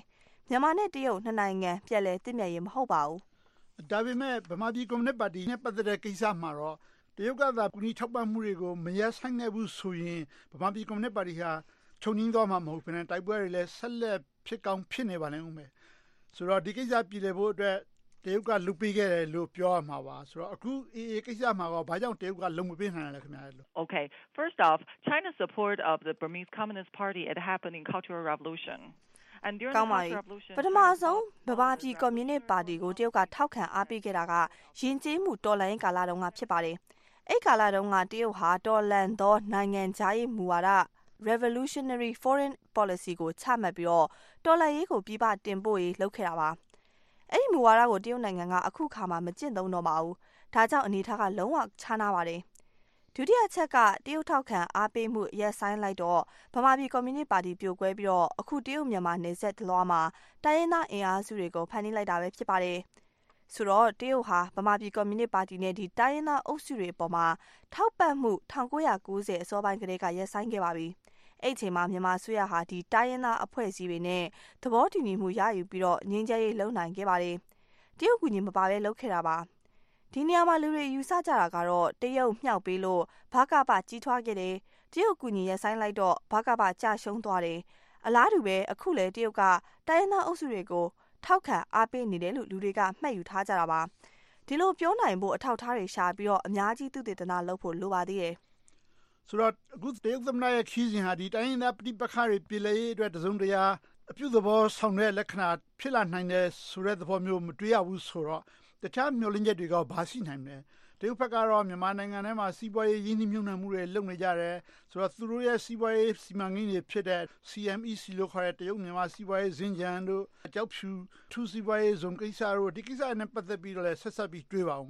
မြန်မာနဲ့တရုတ်နှစ်နိုင်ငံပြည်လဲတင့်မြတ်ရေးမဟုတ်ပါဘူးဒါပေမဲ့ဗမာပြည်ကွန်မြူနစ်ပါတီနဲ့ပတ်သက်တဲ့ကိစ္စမှာတော့တရုတ်ကသာကူညီထောက်ပံ့မှုတွေကိုမရက်ဆိုင်ခဲ့ဘူးဆိုရင်ဗမာပြည်ကွန်မြူနစ်ပါတီဟာချုပ်ငင်းသွားမှာမဟုတ်ဘဲနဲ့တိုက်ပွဲတွေလည်းဆက်လက်ဖြစ်ကောင်းဖြစ်နေပါလိမ့်ဦးမယ်ဆိုတော့ဒီကိစ္စပြည်လည်ဖို့အတွက်တရုတ်ကလုပေးခဲ့တယ်လို့ပြောရမှာပါဆိုတော့အခုအေးကိစ္စမှာကဘာကြောင့်တရုတ်ကလုံမပေးနိုင်လဲခင်ဗျာလို့ Okay, first off, China's support of the Burmese Communist Party it happened in Cultural Revolution. And during the Cultural Revolution ပထမဆုံးဗမာပြည်ကွန်မြူနစ်ပါတီကိုတရုတ်ကထောက်ခံအားပေးခဲ့တာကယဉ်ကျေးမှုတော်လှန်ရေးကာလတုန်းကဖြစ်ပါတယ်အဲ့ကာလတုန်းကတရုတ်ဟာတော်လှန်သောနိုင်ငံခြားရေးမူဝါဒ Revolutionary Foreign Policy ကိုချမှတ်ပြီးတော့တော်လှန်ရေးကိုပြည်ပတင်ပို့ရေးလုပ်ခဲ့တာပါအဲ့ဒီမူဝါဒကိုတရုတ်နိုင်ငံကအခုခါမှမကျင့်သုံးတော့ပါဘူးဒါကြောင့်အနေထားကလုံးဝခြားနာပါတယ်ဒုတိယချက်ကတရုတ်ထောက်ခံအားပေးမှုရက်ဆိုင်လိုက်တော့ဗမာပြည်ကွန်မြူနစ်ပါတီပြိုကွဲပြီးတော့အခုတရုတ်မြန်မာနယ်စပ်တလွှားမှာတိုင်းရင်းသားအင်အားစုတွေကိုဖန်တီးလိုက်တာပဲဖြစ်ပါတယ်ဆိုတော့တရုတ်ဟာဗမာပြည်ကွန်မြူနစ်ပါတီနဲ့ဒီတိုင်းရင်းသားအုပ်စုတွေအပေါ်မှာထောက်ပံ့မှု1990အစောပိုင်းကတည်းကရက်ဆိုင်ခဲ့ပါပြီအဲ့ဒီအချိန်မှာမြန်မာဆွေရဟာဒီတိုင်းရင်းသားအဖွဲ့အစည်းတွေနဲ့သဘောတူညီမှုရယူပြီးတော့ငြိမ်းချမ်းရေးလုပ်နိုင်ခဲ့ပါတယ်တရုတ်ကူညီမပါဘဲလုပ်ခဲ့တာပါဒီနေရာမှာလူတွေယူဆကြတာကတော့တရုတ်မြှောက်ပေးလို့ဘာကပကြီးထွားခဲ့တယ်တရုတ်ကူညီရက်ဆိုင်လိုက်တော့ဘာကပကြာရှုံးသွားတယ်အလားတူပဲအခုလေတရုတ်ကတိုင်းရင်းသားအုပ်စုတွေကိုထောက်ခံအားပေးနေတယ်လို့လူတွေကမှတ်ယူထားကြတာပါဒီလိုပြောနိုင်ဖို့အထောက်ထားတွေရှာပြီးတော့အများကြီးသုတေသနလုပ်ဖို့လိုပါသေးတယ်ဆိုတော့အခုတရုတ်သမ္မတရဲ့ခီးစဉ်ဟာဒီတိုင်းရင်းသားပဋိပက္ခတွေပြည်လည်ရေးအတွက်တစုံတရာအပြုသဘောဆောင်တဲ့လက္ခဏာဖြစ်လာနိုင်တယ်ဆိုတဲ့သဘောမျိုးမတွေ့ရဘူးဆိုတော့တခြားမျှော်လင့်ချက်တွေကဘာရှိနိုင်လဲတရုတ်ဘက်ကတော့မြန်မာနိုင်ငံထဲမှာစီးပွားရေးရင်းနှီးမြှုပ်နှံမှုတွေလုပ်နေကြတယ်ဆိုတော့သူတို့ရဲ့စီးပွားရေးစီမံကိန်းတွေဖြစ်တဲ့ CMEC လို့ခေါ်တဲ့တရုတ်မြန်မာစီးပွားရေးစင်ကြံတို့အကြောက်ဖြူထူးစီးပွားရေးဇုံကိစ္စတို့ဒီကိစ္စနဲ့ပတ်သက်ပြီးတော့လည်းဆက်ဆက်ပြီးတွေးပါဦး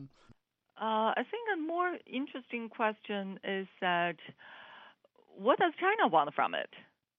I think a more interesting question is that what does China want from it?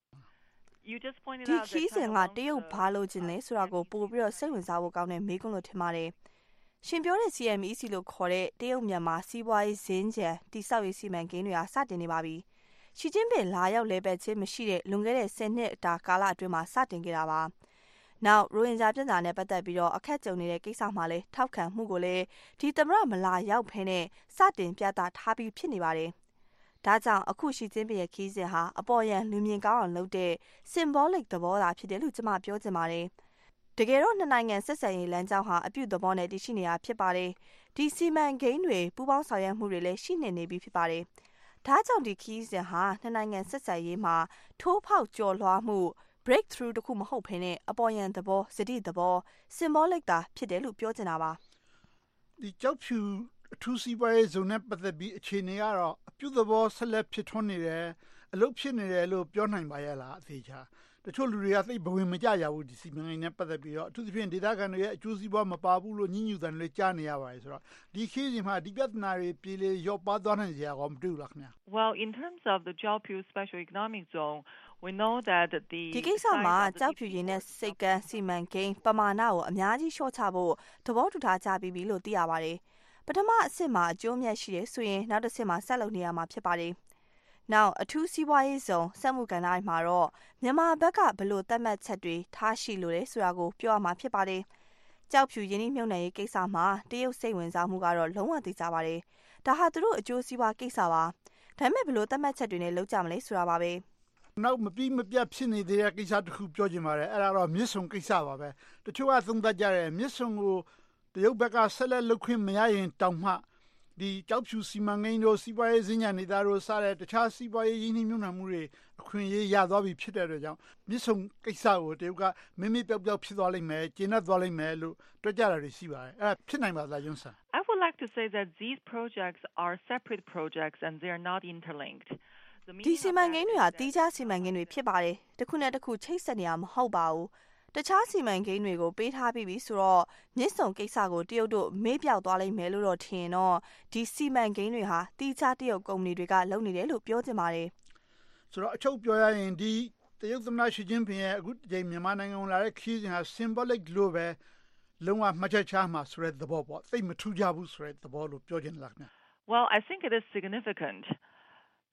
You just pointed out that ဒီခီးစဉ်ကတရုတ်ဘာလို့ခြင်းလဲဆိုတာကိုပို့ပြီးတော့စိတ်ဝင်စားဖို့ကောင်းတဲ့မေးခွန်းလို့ထင်ပါတယ်ရှင်ပြောတဲ့ CMEC လို့ခေါ်တဲ့တရုတ်မြန်မာစီးပွားရေးစင်ကြံတိဆောက်ရေးစီမံကိန်းတွေစတင်နေပါပြီရှီကျင်းပင်လာရောက်လဲပတ်ခြင်းမရှိတဲ့လွန်ခဲ့တဲ့10နှစ်တာကာလအတွင်းမှာစတင်ခဲ့တာပါနောက်ရိုဟင်ဂျာပြည်သားနဲ့ပတ်သက်ပြီးတော့အခက်ကြုံနေတဲ့ကိစ္စမှာလဲထောက်ခံမှုကိုလည်းဒီသမရမလာရောက်ဖ ೇನೆ စတင်ပြသထားပြီးဖြစ်နေပါတယ်ဒါကြောင့်အခုရှီကျင်းပင်ရဲ့ခီးစဉ်ဟာအပေါ်ယံလူမြင်ကောင်းအောင်လုပ်တဲ့ symbolic သဘောသာဖြစ်တယ်လို့ကျွန်မပြောချင်ပါတယ်တကယ်တော့နှစ်နိုင်ငံဆက်ဆံရေးလမ်းကြောင်းဟာအပြုသဘောနဲ့တည်ရှိနေတာဖြစ်ပါတယ်ဒီစီမံကိန်းတွေပူးပေါင်းဆောင်ရွက်မှုတွေလည်းရှိနေပြီဖြစ်ပါတယ်ဒါကြောင့်ဒီခီးစဉ်ဟာနှစ်နိုင်ငံဆက်ဆံရေးမှာထိုးဖောက်ကျော်လွှားမှု breakthrough တခုမဟုတ်ဘဲနဲ့အပေါ်ယံသဘောစတိသဘော symbolic တာဖြစ်တယ်လို့ပြောချင်တာပါဒီကြောက်ဖြူအထူးစီးပွားရေးဇုံနဲ့ပတ်သက်ပြီးအခြေအနေကတော့အပြုသဘောဆက်လက်ဖြစ်ထွန်းနေတယ်အလုပ်ဖြစ်နေတယ်လို့ပြောနိုင်ပါရဲ့လားအသေးချာတချို့လူတွေကသိဘဝင်မကြရဘူးဒီစီမံကိန်းနဲ့ပတ်သက်ပြီးတော့အထူးသဖြင့်ဒေသခံတွေရဲ့အကျိုးစီးပွားမပါဘူးလို့ညှဉ်းညူတယ်လို့ကြားနေရပါတယ်ဆိုတော့ဒီခီးစဉ်မှာဒီပြဿနာတွေပြည်လေရောပါသွားနိုင်စရာကောမတွေ့ဘူးလားခင်ဗျာ Well, in terms of the Jiaopyu Special Economic Zone, we know that the ဒီကိစ္စမှာကြောက်ဖြူရင်းနဲ့စိတ်ကန်းစီမံကိန်းပမာဏကိုအများကြီးလျှော့ချဖို့သဘောတူထားကြပြီလို့သိရပါတယ်ပထမအဆင့်မှာအကျိုးမြတ်ရှိတယ်ဆိုရင်နောက်တစ်ဆင့်မှာဆက်လုပ်နေရမှာဖြစ်ပါတယ်နောက်အထူးစီးပွားရေးဇုံစက်မှုကဏ္ဍမှာတော့မြန်မာဘက်ကဘလို့သတ်မှတ်ချက်တွေထားရှိလို့လဲဆိုတာကိုပြောရမှာဖြစ်ပါတယ်ကြောက်ဖြူရင်းနှီးမြှုပ်နှံရေးကိစ္စမှာတရုတ်စိတ်ဝင်စားမှုကတော့လုံးဝသိကြပါတယ်ဒါဟာသူတို့အကျိုးစီးပွားကိစ္စပါဒါပေမဲ့ဘလို့သတ်မှတ်ချက်တွေနဲ့လုပ်ကြမလဲဆိုတာပါပဲနောက်မပြီးမပြတ်ဖြစ်နေသေးတဲ့ကိစ္စတစ်ခုပြောချင်ပါတယ်အဲ့ဒါတော့မြစ်ဆုံကိစ္စပါပဲတချို့ကသုံးသပ်ကြတယ်မြစ်ဆုံကိုတရုတ်ဘက်ကဆက်လက်လုပ်ခွင့်မရရင်တောင်မှဒီကြောက်ဖြူစီမံကိန်းတို့စီးပွားရေးစင်ညာနေတာတို့စတဲ့တခြားစီးပွားရေးရင်းနှီးမြှုပ်နှံမှုတွေအခွင့်အရေးရသွားပြီဖြစ်တဲ့အတွက်ကြောင့်မြစ်ဆုံကိစ္စကိုတရုတ်ကမင်းမပျောက်ပျောက်ဖြစ်သွားလိမ့်မယ်ကျဉ်းသွားလိမ့်မယ်လို့တွက်ကြတာတွေရှိပါတယ်အဲ့ဒါဖြစ်နိုင်ပါလားယွန်းဆန် I would like to say that these projects are separate projects and they are not interlinked ဒီစီမံကိန်းတွေဟာတီးခြားစီမံကိန်းတွေဖြစ်ပါတယ်တစ်ခုနဲ့တစ်ခုချိတ်ဆက်နေရမှာမဟုတ်ပါဘူးတခြားစီမံကိန်းတွေကိုပေးထားပြီးပြီဆိုတော့မြစ်ဆုံကိစ္စကိုတရုတ်တို့မေ့ပြောက်သွားလိမ့်မယ်လို့တော့ထင်ရင်တော့ဒီစီမံကိန်းတွေဟာတီးခြားတရုတ်ကုမ္ပဏီတွေကလုပ်နေတယ်လို့ပြောချင်ပါတယ်ဆိုတော့အချုပ်ပြောရရင်ဒီတရုတ်သမ္မတရှီကျင်းပင်ရဲ့အခုဒီမြန်မာနိုင်ငံကိုလာတဲ့ခီးစဉ်ဟာ symbolic လို့ပဲလုံးဝမှတ်ချက်ချမှာဆိုတဲ့သဘောပေါ့သိမထူးကြဘူးဆိုတဲ့သဘောလို့ပြောချင်လားခင်ဗျ Well, I think it is significant.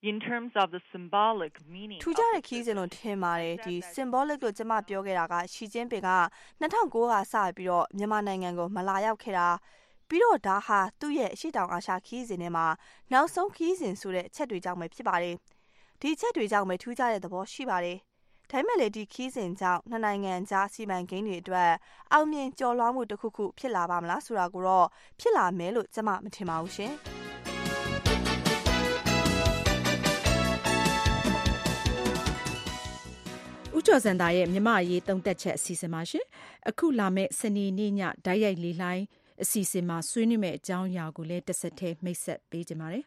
in terms of the symbolic meaning. ထူးခြားတဲ့ခီးစဉ်လို့ထင်ပါတယ်ဒီ symbolic လို့ကျွန်မပြောခဲ့တာကရှီကျင်းပင်က2009ကစပြီးတော့မြန်မာနိုင်ငံကိုမလာရောက်ခဲ့တာပြီးတော့ဒါဟာသူ့ရဲ့အရှိတောင်အာရှခီးစဉ်ထဲမှာနောက်ဆုံးခီးစဉ်ဆိုတဲ့အချက်တွေကြောင့်ပဲဖြစ်ပါတယ်ဒီအချက်တွေကြောင့်ပဲထူးခြားတဲ့သဘောရှိပါတယ်ဒါပေမဲ့လေဒီခီးစဉ်ကြောင့်နှစ်နိုင်ငံကြားစီမံကိန်းတွေအတွက်အောင်မြင်ကျော်လွှားမှုတစ်ခုခုဖြစ်လာပါမလားဆိုတာကိုတော့ဖြစ်လာမယ်လို့ကျွန်မမထင်ပါဘူးရှင်ဦးကျော်စံသားရဲ့မြမရေးသုံးသက်ချက်အစီအစဉ်ပါရှင်အခုလာမယ့်စနေနေ့ညဓာတ်ရိုက်လေးလိုင်းအစီအစဉ်မှာဆွေးနွေးမယ့်အကြောင်းအရာကိုလည်းတစ်ဆက်တည်းမိတ်ဆက်ပေးကြပါမယ်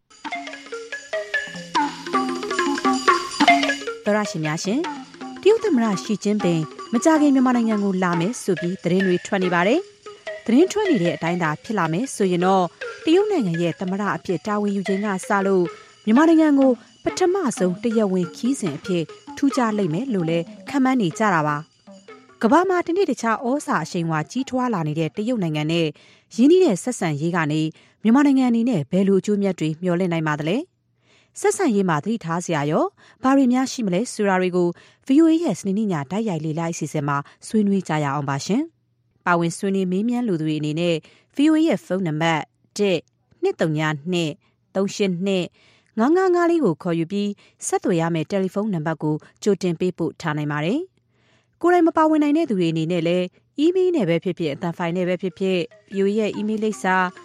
တော်ရရှိများရှင်တရုတ်သမ္မတရှီကျင်းပင်မကြာခင်မြန်မာနိုင်ငံကိုလာမယ်ဆိုပြီးသတင်းတွေထွက်နေပါတယ်သတင်းထွက်နေတဲ့အတိုင်းသာဖြစ်လာမယ်ဆိုရင်တော့တရုတ်နိုင်ငံရဲ့သမ္မတအဖြစ်တာဝန်ယူခြင်းကစလို့မြန်မာနိုင်ငံကိုပထမဆုံးတရားဝင်ခီးစဉ်အဖြစ်ထူးခြားလိမ့်မယ်လို့လည်းခန့်မှန်းနေကြတာပါကမ္ဘာမှာတနေ့တခြားဩဇာအရှိန်အဝါကြီးထွားလာနေတဲ့တရုတ်နိုင်ငံနဲ့ရင်းနှီးတဲ့ဆက်ဆံရေးကနေမြန်မာနိုင်ငံအနေနဲ့ဘယ်လိုအကျိုးမြတ်တွေမျှော်လင့်နိုင်ပါသလဲဆက်ဆံရေးမှာသတိထားစရာရောဘာတွေများရှိမလဲဆိုတာတွေကို VOA ရဲ့စနေနေ့ညဓာတ်ရိုက်လေးလိုက်အစီအစဉ်မှာဆွေးနွေးကြရအောင်ပါရှင်ပါဝင်ဆွေးနွေးမေးမြန်းလူတွေအနေနဲ့ VOA ရဲ့ဖုန်းနံပါတ် 1-232-382-999 လေးကိုခေါ်ယူပြီးဆက်သွယ်ရမယ့်တယ်လီဖုန်းနံပါတ်ကိုကြိုတင်ပေးပို့ထားနိုင်ပါတယ်ကိုယ်တိုင်မပါဝင်နိုင်တဲ့သူတွေအနေနဲ့လည်း email နဲ့ပဲဖြစ်ဖြစ်အသံဖိုင်နဲ့ပဲဖြစ်ဖြစ် VOA ရဲ့ email လိပ်စာ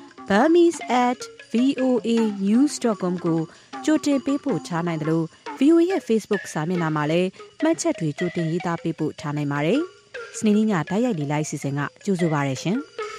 burmese@voanews.com ကိုကြိုတင်ပေးပို့ထားနိုင်တယ်လို့ VOA ရဲ့ Facebook စာမျက်နှာမှာလည်းမှတ်ချက်တွေကြိုတင်ရေးသားပေးပို့ထားနိုင်ပါတယ်စနေနေ့ညဓာတ်ရိုက်လေးလိုက်စီစဉ်ကကြိုဆိုပါရရှင်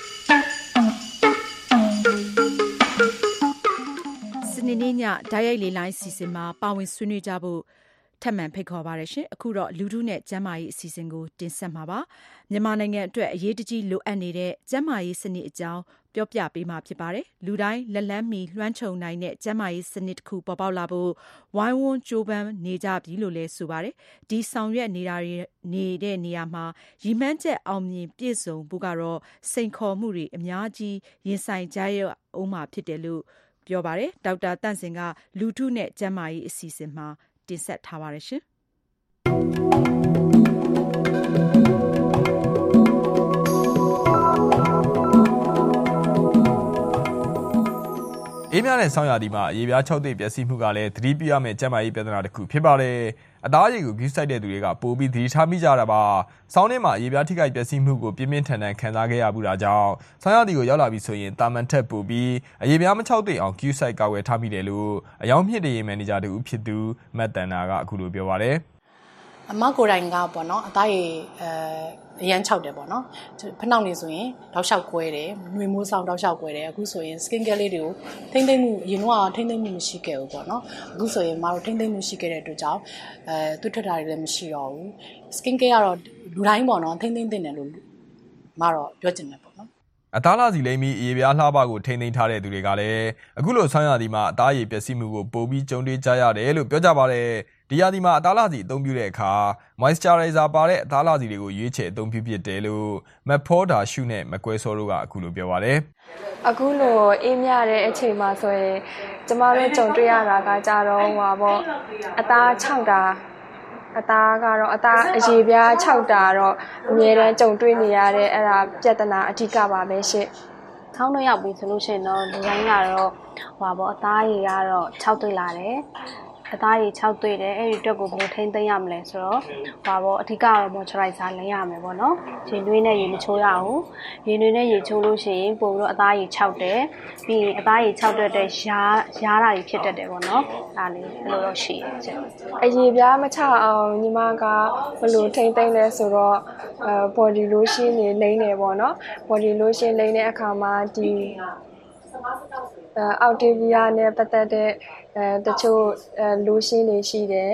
စနေနေ့ညဓာတ်ရိုက်လေးလိုက်စီစဉ်မှာပါဝင်ဆွေးနွေးကြဖို့ထပ်မံဖိတ်ခေါ်ပါရရှင်အခုတော့လူထုနဲ့ကျန်းမာရေးအစီအစဉ်ကိုတင်ဆက်မှာပါမြန်မာနိုင်ငံအတွက်အရေးတကြီးလိုအပ်နေတဲ့ကျန်းမာရေးစနစ်အကြောင်းပြောပြပေးမှာဖြစ်ပါတယ်လူတိုင်းလက်လန်းမီလွှမ်းခြုံနိုင်တဲ့ကျန်းမာရေးစနစ်တစ်ခုပေါ်ပေါက်လာဖို့ဝိုင်းဝန်းကြိုးပမ်းနေကြပြီလို့လည်းဆိုပါတယ်ဒီဆောင်ရွက်နေတဲ့နေရာမှာရည်မှန်းချက်အောင်မြင်ပြည့်စုံဖို့ကတော့စိန်ခေါ်မှုတွေအများကြီးရင်ဆိုင်ကြရအောင်မှာဖြစ်တယ်လို့ပြောပါတယ်ဒေါက်တာတန့်စင်ကလူထုနဲ့ကျန်းမာရေးအစီအစဉ်မှာတင်ဆက်ထားပါတယ်ရှင်အေးမြတဲ့ဆောင်းရာသီမှာရေပြား၆သိပ်ပျက်စီးမှုကလည်းသတိပြုရမယ့်ကျန်းမာရေးပြဿနာတစ်ခုဖြစ်ပါတယ်အသားရည်ကိုဂရုစိုက်တဲ့သူတွေကပိုပြီးသတိထားမိကြတာပါဆောင်းထဲမှာရေပြားထိခိုက်ပျက်စီးမှုကိုပြင်းပြင်းထန်ထန်ခံစားခဲ့ရမှုတာကြောင့်ဆောင်းရာသီကိုရောက်လာပြီဆိုရင်တာမန်ထက်ပိုပြီးရေပြားမ၆သိပ်အောင်ဂရုစိုက်ကာဝယ်ထားမိတယ်လို့အယောင်မြင့်တဲ့ရေမန်နေဂျာတူဖြစ်သူမတ်တန်နာကအခုလိုပြောပါတယ်အမကိုယ်တိုင်ကပေါ့နော်အသားရည်အရန်၆တယ်ပေါ့နော်ဖနှောက်နေဆိုရင်တောက်လျှောက်ကွဲတယ်နှွေမိုးဆောင်တောက်လျှောက်ကွဲတယ်အခုဆိုရင် skin care လေးတွေကိုထိမ့်သိမ့်မှုအရင်ကထိမ့်သိမ့်မှုမရှိခဲ့ဘူးပေါ့နော်အခုဆိုရင်မတို့ထိမ့်သိမ့်မှုရှိခဲ့တဲ့အတွက်ကြောင့်သွေးထွက်တာတွေလည်းမရှိတော့ဘူး skin care ကတော့လူတိုင်းပေါ့နော်ထိမ့်သိမ့်တင်တယ်လို့မတော့ပြောချင်တယ်ပေါ့နော်အသားလာစီလိမ့်ပြီးရေပြားလှပကိုထိမ့်သိမ်းထားတဲ့သူတွေကလည်းအခုလိုဆောင်းရာသီမှာအသားရည်ပျက်စီးမှုကိုပိုပြီးကြုံတွေ့ကြရတယ်လို့ပြောကြပါတယ်ဒီရာသီမှာအသားလာစီအသုံးပြုတဲ့အခါ moisturizer ပါတဲ့အသားလာစီတွေကိုရွေးချယ်အသုံးပြုဖြစ်တယ်လို့မက်ဖောဒါရှုနဲ့မကွဲစောတို့ကအခုလိုပြောပါတယ်အခုလိုအေးမြတဲ့အချိန်မှာဆိုရင်ကျမတို့ကြုံတွေ့ရတာကကြတော့ဟိုပါပေါ့အသား6တာအသားကတော့အသားအရေပြား6တာတော့အများတန်းကြုံတွေ့နေရတဲ့အဲ့ဒါပြဿနာအဓိကပါပဲရှင့်။ခေါင်းတော့ရောက်ပြီဆိုလို့ရှိရင်တော့ဒီတိုင်းကတော့ဟိုပါပေါ့အသားရည်ကတော့6တွေ့လာတယ်။အသားရည်6တွေ့တယ်အဲ့ဒီအတွက်ကိုဘယ်လိုထိန်းသိမ်းရမလဲဆိုတော့ဟိုပါပေါ့အဓိကတော့ moisturizer လင်းရမယ်ပေါ့နော်။ရေနွေးနဲ့ရေမချိုးရဘူး။ရေနွေးနဲ့ရေချိုးလို့ရှိရင်ပို့ပြီးတော့အသားရည်6တယ်။ပြီးရင်အသားရည်6တဲ့အတွက်ရားတာကြီးဖြစ်တတ်တယ်ပေါ့နော်။ဒါလေးဘယ်လိုတော့ရှိရဲ့ချက်။အရေပြားမချအောင်ညီမကဘယ်လိုထိန်းသိမ်းလဲဆိုတော့body lotion တွေလိမ့်နေပေါ့နော် body lotion လိမ့်တဲ့အခါမှာဒီအောက်တီဗီယာနဲ့ပတ်သက်တဲ့တချို့lotion တွေရှိတယ်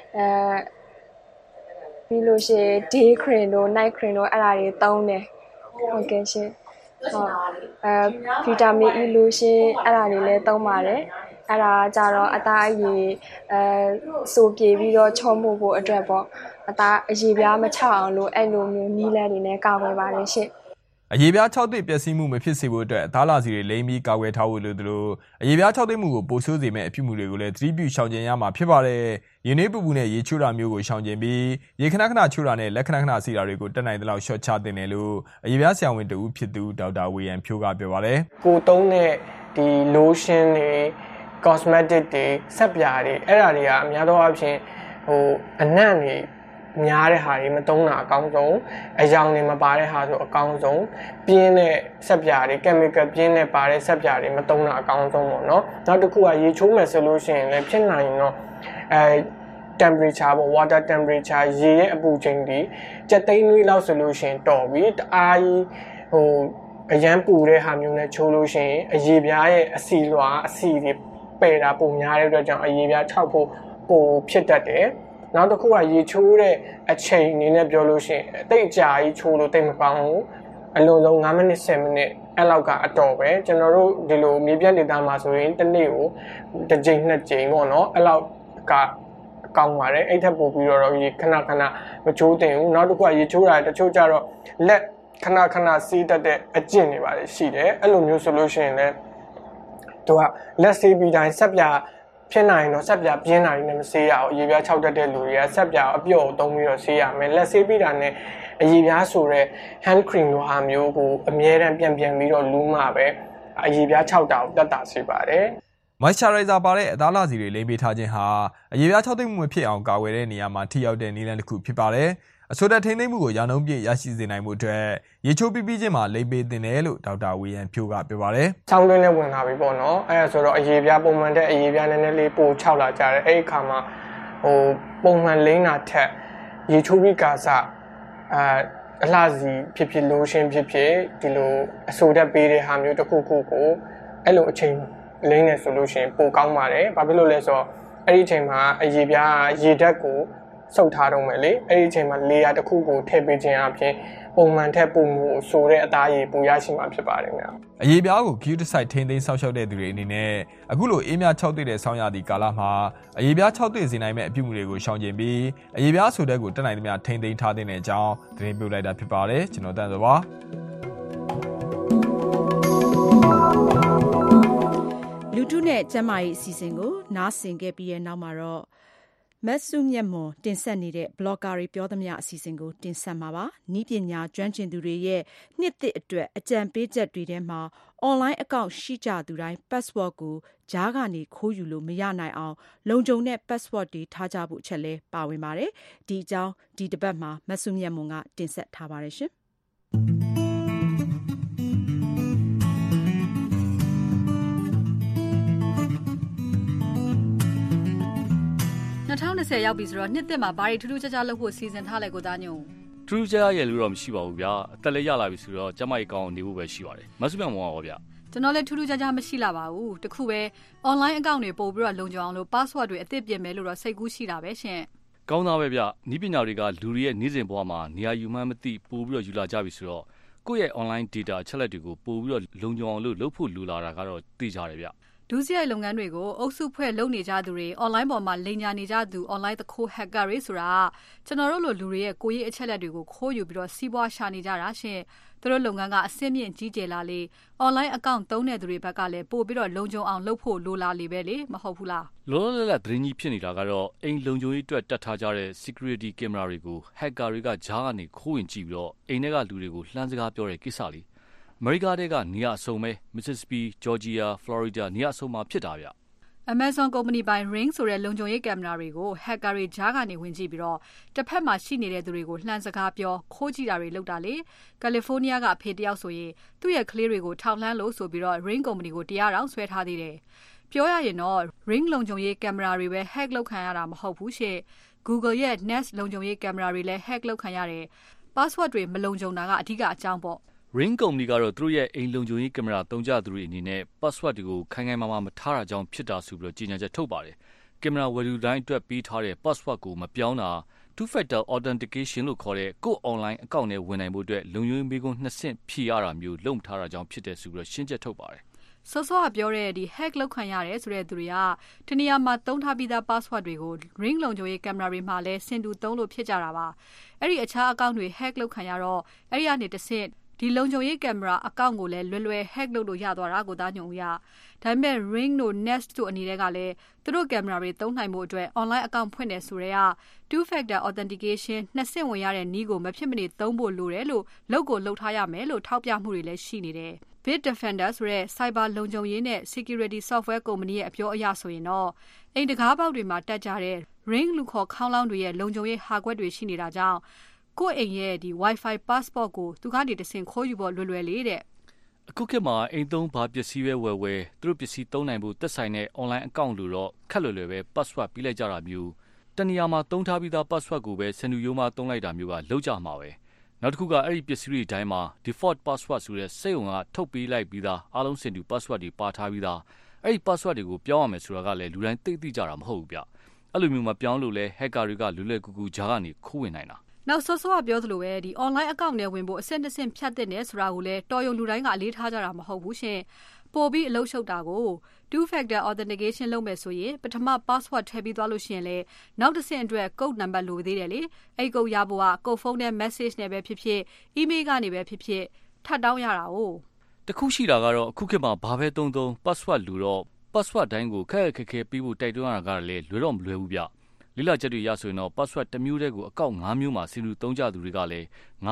ပြီးလို့ရှိရင် day cream တို့ night cream တို့အဲ့ဒါတွေသုံးတယ်ဟုတ်ကဲ့ရှင်ဟုတ်vitamin E lotion အဲ့ဒါတွေလည်းသုံးပါတယ်အဲ့ဒါကြတော့အသားအရည်စိုးပြေပြီးတော့ချောမှုဖို့အတွက်ပေါ့အသားအရည်ပြားမချအောင်လို့အဲ့လိုမျိုးနီးလန်းနေနဲ့ကာဝယ်ပါတယ်ရှင့်အရေးပြား6သိပျက်စီးမှုမဖြစ်စေဖို့အတွက်အသားလာစီတွေလိမ့်ပြီးကာကွယ်ထားဖို့လိုသလိုအရေးပြား6သိမှုကိုပိုဆိုးစေမဲ့အဖြစ်မှုတွေကိုလည်းသတိပြုရှောင်ကျဉ်ရမှာဖြစ်ပါတယ်။ရေနွေးပူပူနဲ့ရေချိုးတာမျိုးကိုရှောင်ကျဉ်ပြီးရေခဏခဏချိုးတာနဲ့လက်ခဏခဏစီတာတွေကိုတက်နိုင်သလောက်ရှော့ချတင်တယ်လို့အရေးပြားဆရာဝန်တဦးဖြစ်သူဒေါက်တာဝေယံဖြိုးကပြောပါတယ်။ကိုသုံးတဲ့ဒီ lotion တွေ cosmetic တွေဆက်ပြာတွေအဲ့ဒါတွေကအများသောအားဖြင့်အနံ့တွေများတဲ့ဟာတွေမသုံးတာအကောင်းဆုံးအယောင်တွေမပါတဲ့ဟာဆိုအကောင်းဆုံးပြင်းတဲ့ဆက်ပြာတွေ chemical ပြင်းတဲ့ပါတဲ့ဆက်ပြာတွေမသုံးတာအကောင်းဆုံးပေါ့နော်နောက်တစ်ခုကရေချိုးမယ်ဆိုလို့ရှိရင်လည်းဖြစ်နိုင်တော့temperature ပေါ့ water temperature ရေရဲ့အပူချိန်တွေကြက်သိန်းနွေးလောက်ဆိုလို့ရှိရင်တော်ပြီတအားကြီးအရန်ပူတဲ့ဟာမျိုးနဲ့ချိုးလို့ရှိရင်အရေပြားရဲ့အစီလွှာအစီတွေပယ်တာပုံများတဲ့အတွက်ကြောင့်အရေပြားထောက်ဖို့ပိုဖြစ်တတ်တယ်နောက်တစ်ခုကရေချိုးတဲ့အချိန်အနေနဲ့ပြောလို့ရှိရင်အတိတ်အကြာကြီးချိုးလို့တိတ်မကောင်းဘူးအလုံးစုံ9မိနစ်10မိနစ်အဲ့လောက်ကအတော်ပဲကျွန်တော်တို့ဒီလိုမြေပြတ်ဒေသမှာဆိုရင်တစ်နေ့ကိုတစ်ကြိမ်နှစ်ကြိမ်ပေါ့နော်အဲ့လောက်ကကောင်းပါတယ်အဲ့ထက်ပိုပြီးတော့ရေခဏခဏမချိုးတင်ဘူးနောက်တစ်ခုကရေချိုးတာတချို့ကြတော့လက်ခဏခဏစီးတတ်တဲ့အကျင့်တွေပါလေရှိတယ်အဲ့လိုမျိုးဆိုလို့ရှိရင်လည်းသူကလက်ဆေးပြီးတိုင်းဆက်ပြဖြစ်နိုင်တော့ဆက်ပြပြင်းတာတွေနဲ့မဆေးရအောင်အရေပြား6တက်တဲ့လူတွေကဆက်ပြအပြုတ်သုံးပြီးတော့ဆေးရမယ်လက်ဆေးပြီးတာနဲ့အရေပြားဆိုတဲ့ hand cream လိုဟာမျိုးကိုအမြဲတမ်းပြန်ပြီးတော့လူးမှပဲအရေပြား6တာကိုတက်တာစေပါတယ် moisturizer ပါတဲ့အသားလာစီတွေလိမ့်ပေးထားခြင်းဟာအရေပြား6သိမှုမဖြစ်အောင်ကာကွယ်တဲ့နေရာမှာထိရောက်တဲ့နည်းလမ်းတစ်ခုဖြစ်ပါတယ်အဆိုတဲ့ထိန်းသိမ်းမှုကိုရာနှုန်းပြည့်ရရှိစေနိုင်မှုအတွက်ရေချိုးပြီးခြင်းမှာလိမ့်ပေးတင်တယ်လို့ဒေါက်တာဝေယံဖြိုးကပြောပါတယ်။ဆောင်းတွင်းနဲ့ဝင်လာပြီပေါ့နော်။အဲဒါဆိုတော့အရေပြားပုံမှန်တဲ့အရေပြားနည်းနည်းလေးပို6လာကြတယ်။အဲ့ဒီအခါမှာပုံမှန်လိမ့်တာထက်ရေချိုးပြီးကာစအလှစီဖြစ် lotion ဖြစ်ဒီလိုအဆိုတက်ပေးတဲ့ဟာမျိုးတစ်ခုခုကိုအဲ့လိုအချိန်လိမ့်နေဆိုလို့ရှိရင်ပိုကောင်းပါတယ်။ဘာဖြစ်လို့လဲဆိုတော့အဲ့ဒီအချိန်မှာအရေပြားရေဓာတ်ကိုစုပ်ထားတော့မယ်လေအဲ့ဒီအချိန်မှာလေယာတစ်ခုကိုထည့်ပေးခြင်းအပြင်ပုံမှန်ထက်ပုံမှုဆိုတဲ့အသားရည်ပူရရှိမှာဖြစ်ပါတယ်ခင်ဗျာအရေပြားကို Q site ထိန်းသိမ်းဆောက်ရှောက်တဲ့သူတွေအနေနဲ့အခုလိုအေးမြ6သိတဲ့ဆောင်းရသည့်ကာလမှာအရေပြား6သိစေနိုင်မဲ့အပြုအမူတွေကိုရှောင်ကျဉ်ပြီးအရေပြားဆိုတဲ့ကိုတက်နိုင်သမျှထိန်းသိမ်းထားတဲ့အကြောင်းသတင်းပြလိုက်တာဖြစ်ပါတယ်ကျွန်တော်တန်စောပါလူထုနဲ့ကျမရဲ့အစီအစဉ်ကိုနားဆင်ခဲ့ပြီးတဲ့နောက်မှာတော့မတ်စုမြတ်မွန်တင်ဆက်နေတဲ့ blogger တွေပြောသမျှအစီအစဉ်ကိုတင်ဆက်မှာပါ။ဤပညာကျွမ်းကျင်သူတွေရဲ့နှစ်သစ်အတွက်အကြံပေးချက်တွေထဲမှာ online account ရှိကြသူတိုင်း password ကိုကြားကနေခိုးယူလို့မရနိုင်အောင်လုံခြုံတဲ့ password တွေထားကြဖို့အချက်လဲပါဝင်ပါတယ်။ဒီအကြောင်းဒီတစ်ပတ်မှာမတ်စုမြတ်မွန်ကတင်ဆက်ထားပါတယ်ရှင်။ 2020ရောက်ပြီဆိုတော့နှစ်သစ်မှာဘာတွေထူးထူးခြားခြားလုပ်ဖို့စီစဉ်ထားလဲကိုသားညုံထူးထူးခြားခြားရဲ့လူတော့မရှိပါဘူးဗျာအသက်လည်းရလာပြီဆိုတော့ကျမကြီးကောင်းနေဖို့ပဲရှိပါတယ်မဆုမြတ်မောင်ရောဗျာကျွန်တော်လည်းထူးထူးခြားခြားမရှိလာပါဘူးတခုပဲ online account တွေပို့ပြီးတော့လုံခြုံအောင်လို့ password တွေအသစ်ပြင်မယ်လို့တော့စိတ်ကူးရှိတာပဲရှင်ကောင်းသားပဲဗျနီးပညာတွေကလူတွေရဲ့နေ့စဉ်ဘဝမှာနေရာယူမှန်းမသိပို့ပြီးတော့ယူလာကြပြီဆိုတော့ကိုယ့်ရဲ့ online data အချက်လက်တွေကိုပို့ပြီးတော့လုံခြုံအောင်လို့လုပ်ဖို့လူလာတာကတော့သိကြတယ်ဗျဒုစရိုက်လုပ်ငန်းတွေကိုအုပ်စုဖွဲ့လုပ်နေကြသူတွေ online ပေါ်မှာလိမ်ညာနေကြသူ online တခိုး hacker တွေဆိုတာကျွန်တော်တို့လိုလူတွေရဲ့ကိုယ်ရေးအချက်လက်တွေကိုခိုးယူပြီးတော့စီးပွားရှာနေကြတာရှင်သူတို့လုပ်ငန်းကအဆင့်မြင့်ကြီးကျယ်လာလေ online account သုံးတဲ့သူတွေဘက်ကလည်းပို့ပြီးတော့လုံခြုံအောင်လုပ်ဖို့လိုလာလေပဲလေမဟုတ်ဘူးလားလောလောလတ်သတင်းကြီးဖြစ်နေတာကတော့အိမ်လုံခြုံရေးအတွက်တတ်ထားကြတဲ့ security camera တွေကို hacker တွေကကြားကနေခိုးဝင်ကြည့်ပြီးတော့အိမ်ထဲကလူတွေကိုလှမ်းစကားပြောတဲ့ကိစ္စလေးအမေရိကတဲကနေရာအစုံပဲ Mississippi, Georgia, Florida နေရာအစုံမှာဖြစ်တာဗျ။ Amazon ကုမ္ပဏီပိုင် Ring ဆိုတဲ့လုံခြုံရေးကင်မရာတွေကို hacker တွေကြားကနေဝင်ကြည့်ပြီးတော့တစ်ဖက်မှာရှိနေတဲ့သူတွေကိုလှမ်းစကားပြောခိုးကြည့်တာတွေလုပ်တာလေ။ California ကအဖေတယောက်ဆိုရင်သူ့ရဲ့ကလေးတွေကိုထောက်လှမ်းလို့ဆိုပြီးတော့ Ring ကုမ္ပဏီကိုတရားတောင်ဆွဲထားသေးတယ်။ပြောရရင်တော့ Ring လုံခြုံရေးကင်မရာတွေပဲ hack လုပ်ခံရတာမဟုတ်ဘူးရှင့်။ Google ရဲ့ Nest လုံခြုံရေးကင်မရာတွေလည်း hack လုပ်ခံရတယ်။ password တွေမလုံခြုံတာကအဓိကအကြောင်းပေါ့ Ring ကုမ္ပဏီကတော့သူတို့ရဲ့အိမ်လုံခြုံရေးကင်မရာသုံးကြသူတွေအနေနဲ့ password တွေကိုခိုင်ခိုင်မာမာမထားတာကြောင့်ဖြစ်တာဆိုပြီးကြေညာချက်ထုတ်ပါတယ်။ကင်မရာဝယ်လူတိုင်းအတွက်ပေးထားတဲ့ password ကိုမပြောင်းတာ two-factor authentication လို့ခေါ်တဲ့ကိုယ့် online account နဲ့ဝင်နိုင်ဖို့အတွက်လုံခြုံရေးမေးခွန်း2ဆင့်ဖြေရတာမျိုးလုပ်ထားတာကြောင့်ဖြစ်တယ်ဆိုပြီးရှင်းချက်ထုတ်ပါတယ်။စောစောကပြောတဲ့ဒီ hack လုပ်ခံရတယ်ဆိုတဲ့သူတွေကတနေရာမှာသုံးထားပြီးသား password တွေကို Ring လုံခြုံရေးကင်မရာတွေမှာလည်းဆင်တူသုံးလို့ဖြစ်ကြတာပါ။အဲ့ဒီအခြား account တွေ hack လုပ်ခံရတော့အဲ့ဒီကနေတစ်ဆင့်ဒီလုံခြုံရေးကင်မရာအကောင့်ကိုလည်းလွယ် hack လုပ်လို့ရသွားတာကိုသားညွန့်ဦးရဒါပေမဲ့ Ring တို့ Nest တို့အနေနဲ့ကလည်းသူတို့ကင်မရာတွေသုံးနိုင်မှုအတွက် online account ဖွင့်နေဆိုရဲက two factor authentication နှစ်ဆင့်ဝင်ရတဲ့နည်းကိုမဖြစ်မနေသုံးဖို့လိုတယ်လို့လုပ်ကိုလုပ်ထားရမယ်လို့ထောက်ပြမှုတွေလည်းရှိနေတယ် Bitdefender ဆိုတဲ့ cyber လုံခြုံရေးနဲ့ security software ကုမ္ပဏီရဲ့အပြောအရဆိုရင်တော့အိမ်တကားပေါက်တွေမှာတက်ကြတဲ့ Ring လူခေါ်ခေါင်းလောင်းတွေရဲ့လုံခြုံရေးဟာကွက်တွေရှိနေတာကြောင့်ကိုယ့်အိမ်ရဲ့ဒီ Wi-Fi passport ကိုသူကနေတဆင့်ခိုးယူဖို့လွယ်တဲ့အခုခေတ်မှာအိမ်သုံးဘာပစ္စည်းပဲဝယ်သူတို့ပစ္စည်းသုံးနိုင်ဖို့သက်ဆိုင်တဲ့ online account လို့တော့ခက်လွယ်ပဲ password ပြီးလိုက်ကြတာမျိုးတနေရာမှာသုံးထားပြီးသား password ကိုပဲစနူရိုးမှာသုံးလိုက်တာမျိုးကလောက်ကြမှာပဲနောက်တစ်ခုကအဲ့ဒီပစ္စည်းတွေတိုင်းမှာ default password ဆိုတဲ့စိတ်ဝင်ကထုတ်ပေးလိုက်ပြီးသားအားလုံးစင်တူ password တွေပါထားပြီးသားအဲ့ဒီ password တွေကိုပြောင်းရမယ်ဆိုတာကလည်းလူတိုင်းသိကြတာမဟုတ်ဘူးဗျအဲ့လိုမျိုးမပြောင်းလို့လဲ hacker တွေကလွယ်ကူကူဂျာကနေခိုးဝင်နိုင်တာနောက်ဆော့ဆော့ကပြောသလိုပဲဒီ online account နဲ့ဝင်ဖို့အဆင့်တစ်ဆင့်ဖြတ်တဲ့နဲ့ဆိုတာကိုလည်းတော်ရုံလူတိုင်းကအလေးထားကြတာမဟုတ်ဘူးရှင်ပို့ပြီးအလုပ်ရှုပ်တာကို two factor authentication လုပ်မယ်ဆိုရင်ပထမ password ထည့်ပြီးသွားလို့ရှိရင်လေနောက်တစ်ဆင့်အတွက် code number လိုသေးတယ်လေအဲ့ code ရဖို့က code ဖုန်းနဲ့ message နဲ့ပဲဖြစ်ဖြစ် email ကနေပဲဖြစ်ဖြစ်ထပ်တောင်းရတာ哦တခုရှိတာကတော့အခုခေတ်မှာဘာပဲသုံး password လူတော့ password တိုင်းကိုခက်ခဲပြီးဖို့တိုက်တွန်းရတာကလည်းလွယ်တော့မလွယ်ဘူးဗျလိလာချက်တွေရဆိုရင်တော့ password တစ်မျိုးတည်းကိုအကောင့်5မျိုးမှာစီလူသုံးကြသူတွေကလည်း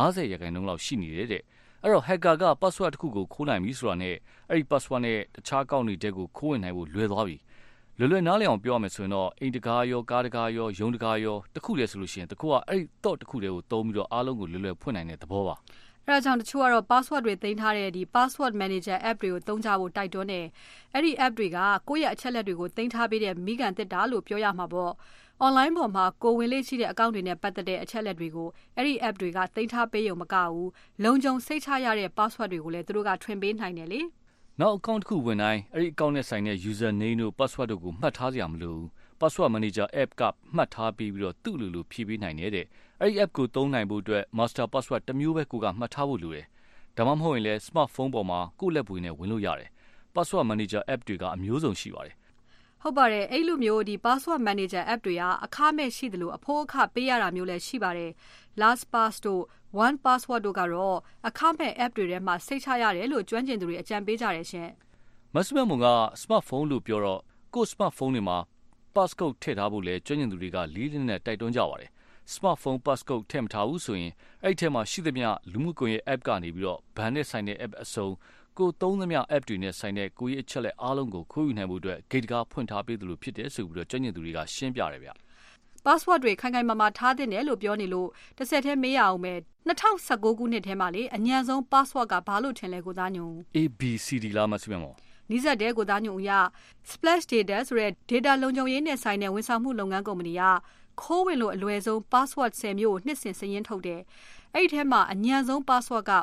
90%လောက်ရှိနေတယ်တဲ့အဲ့တော့ hacker က password တစ်ခုကိုခိုးနိုင်ပြီဆိုတာနဲ့အဲ့ဒီ password နဲ့တခြားအကောင့်တွေတဲကိုခိုးဝင်နိုင်ဖို့လွယ်သွားပြီလွယ်နားလည်အောင်ပြောရမယ်ဆိုရင်တော့အိမ်တကားရောကားတကားရောရုံတကားရောတစ်ခုတည်းဆိုလို့ရှိရင်တစ်ခုကအဲ့ဒီ thought တစ်ခုတည်းကိုသုံးပြီးတော့အားလုံးကိုလွယ်ဖွင့်နိုင်တဲ့သဘောပါအဲ့ဒါကြောင့်တချို့ကတော့ password တွေသိမ်းထားတဲ့ဒီ password manager app တွေကိုသုံးကြဖို့တိုက်တွန်းတယ်အဲ့ဒီ app တွေကကိုယ့်ရဲ့အချက်လက်တွေကိုသိမ်းထားပေးတဲ့မိကန်တစ်တာလို့ပြောရမှာပေါ့online ပေါ်မှာကိုဝင်လေးရှိတဲ့အကောင့်တွေနဲ့ပတ်သက်တဲ့အချက်လက်တွေကိုအဲ့ဒီ app တွေကသိမ်းထားပေးရုံမကဘူးလုံခြုံစိတ်ချရတဲ့ password တွေကိုလည်းသူတို့ကထွင်ပေးနိုင်တယ်လေနောက် account တစ်ခုဝင်တိုင်းအဲ့ဒီ account နဲ့ဆိုင်တဲ့ user name တို့ password တို့ကိုမှတ်ထားစရာမလိုဘူး password manager app ကမှတ်ထားပြီးတော့သူ့လိုဖြည့်ပေးနိုင်တယ်တဲ့အဲ့ဒီ app ကိုသုံးနိုင်ဖို့အတွက် master password တစ်မျိုးပဲကိုကမှတ်ထားဖို့လိုတယ်ဒါမှမဟုတ်ရင်လည်း smartphone ပေါ်မှာကိုယ့်လက်ပွေနဲ့ဝင်လို့ရတယ် password manager app တွေကအမျိုးစုံရှိပါတယ်ဟုတ်ပါတယ်အဲ့လိုမျိုးဒီ password manager app တွေကအခမဲ့ရှိတယ်လို့အဖို့အခပေးရတာမျိုးလည်းရှိပါတယ် LastPass တို့ One Password တို့ကတော့အခမဲ့ app တွေထဲမှာစိတ်ချရတယ်လို့ကျွမ်းကျင်သူတွေအကြံပေးကြတယ်ရှင်မစမမုံက smartphone လို့ပြောတော့ကိုယ့် smartphone တွေမှာ passcode ထည့်ထားဖို့လဲကျွမ်းကျင်သူတွေကလေးလေးနဲ့တိုက်တွန်းကြပါတယ် smartphone passcode ထည့်မထားဘူးဆိုရင်အဲ့ထဲမှာရှိသမျှလူမှုကွန်ရက် app ကနေပြီးတော့ဘန်နဲ့ဆိုင်တဲ့ app အစုံကိုသုံးသမျှ app တွေနဲ့ဆိုင်တဲ့ကိုရဲ့အချက်လက်အားလုံးကိုခိုးယူနိုင်ဖို့အတွက်ဂိတ်တကားဖွင့်ထားပေးသလိုဖြစ်တယ်ဆိုပြီးတော့ကျွမ်းကျင်သူတွေကရှင်းပြတယ်ဗျ password တွေခိုင်မာထားတဲ့တယ်လို့ပြောနေလို့တစ်ဆက်တည်းမေးရအောင်မယ်2019ခုနှစ်ထဲမှာလေအញ្ញံဆုံး password ကဘာလို့ထင်လဲကိုသားညုံ ABCD လားမသိဘူးမော်နီးစပ်တဲ့ကိုသားညုံဦးရ Splash Data ဆိုတဲ့ data လုံခြုံရေးနဲ့ဆိုင်တဲ့ဝန်ဆောင်မှုလုပ်ငန်းကုမ္ပဏီကခိုးဝင်လို့အလွယ်ဆုံး password 10မျိုးကိုနှစ်စဉ်စာရင်းထုတ်တယ်အဲ့ဒီထဲမှာအញ្ញံဆုံး password က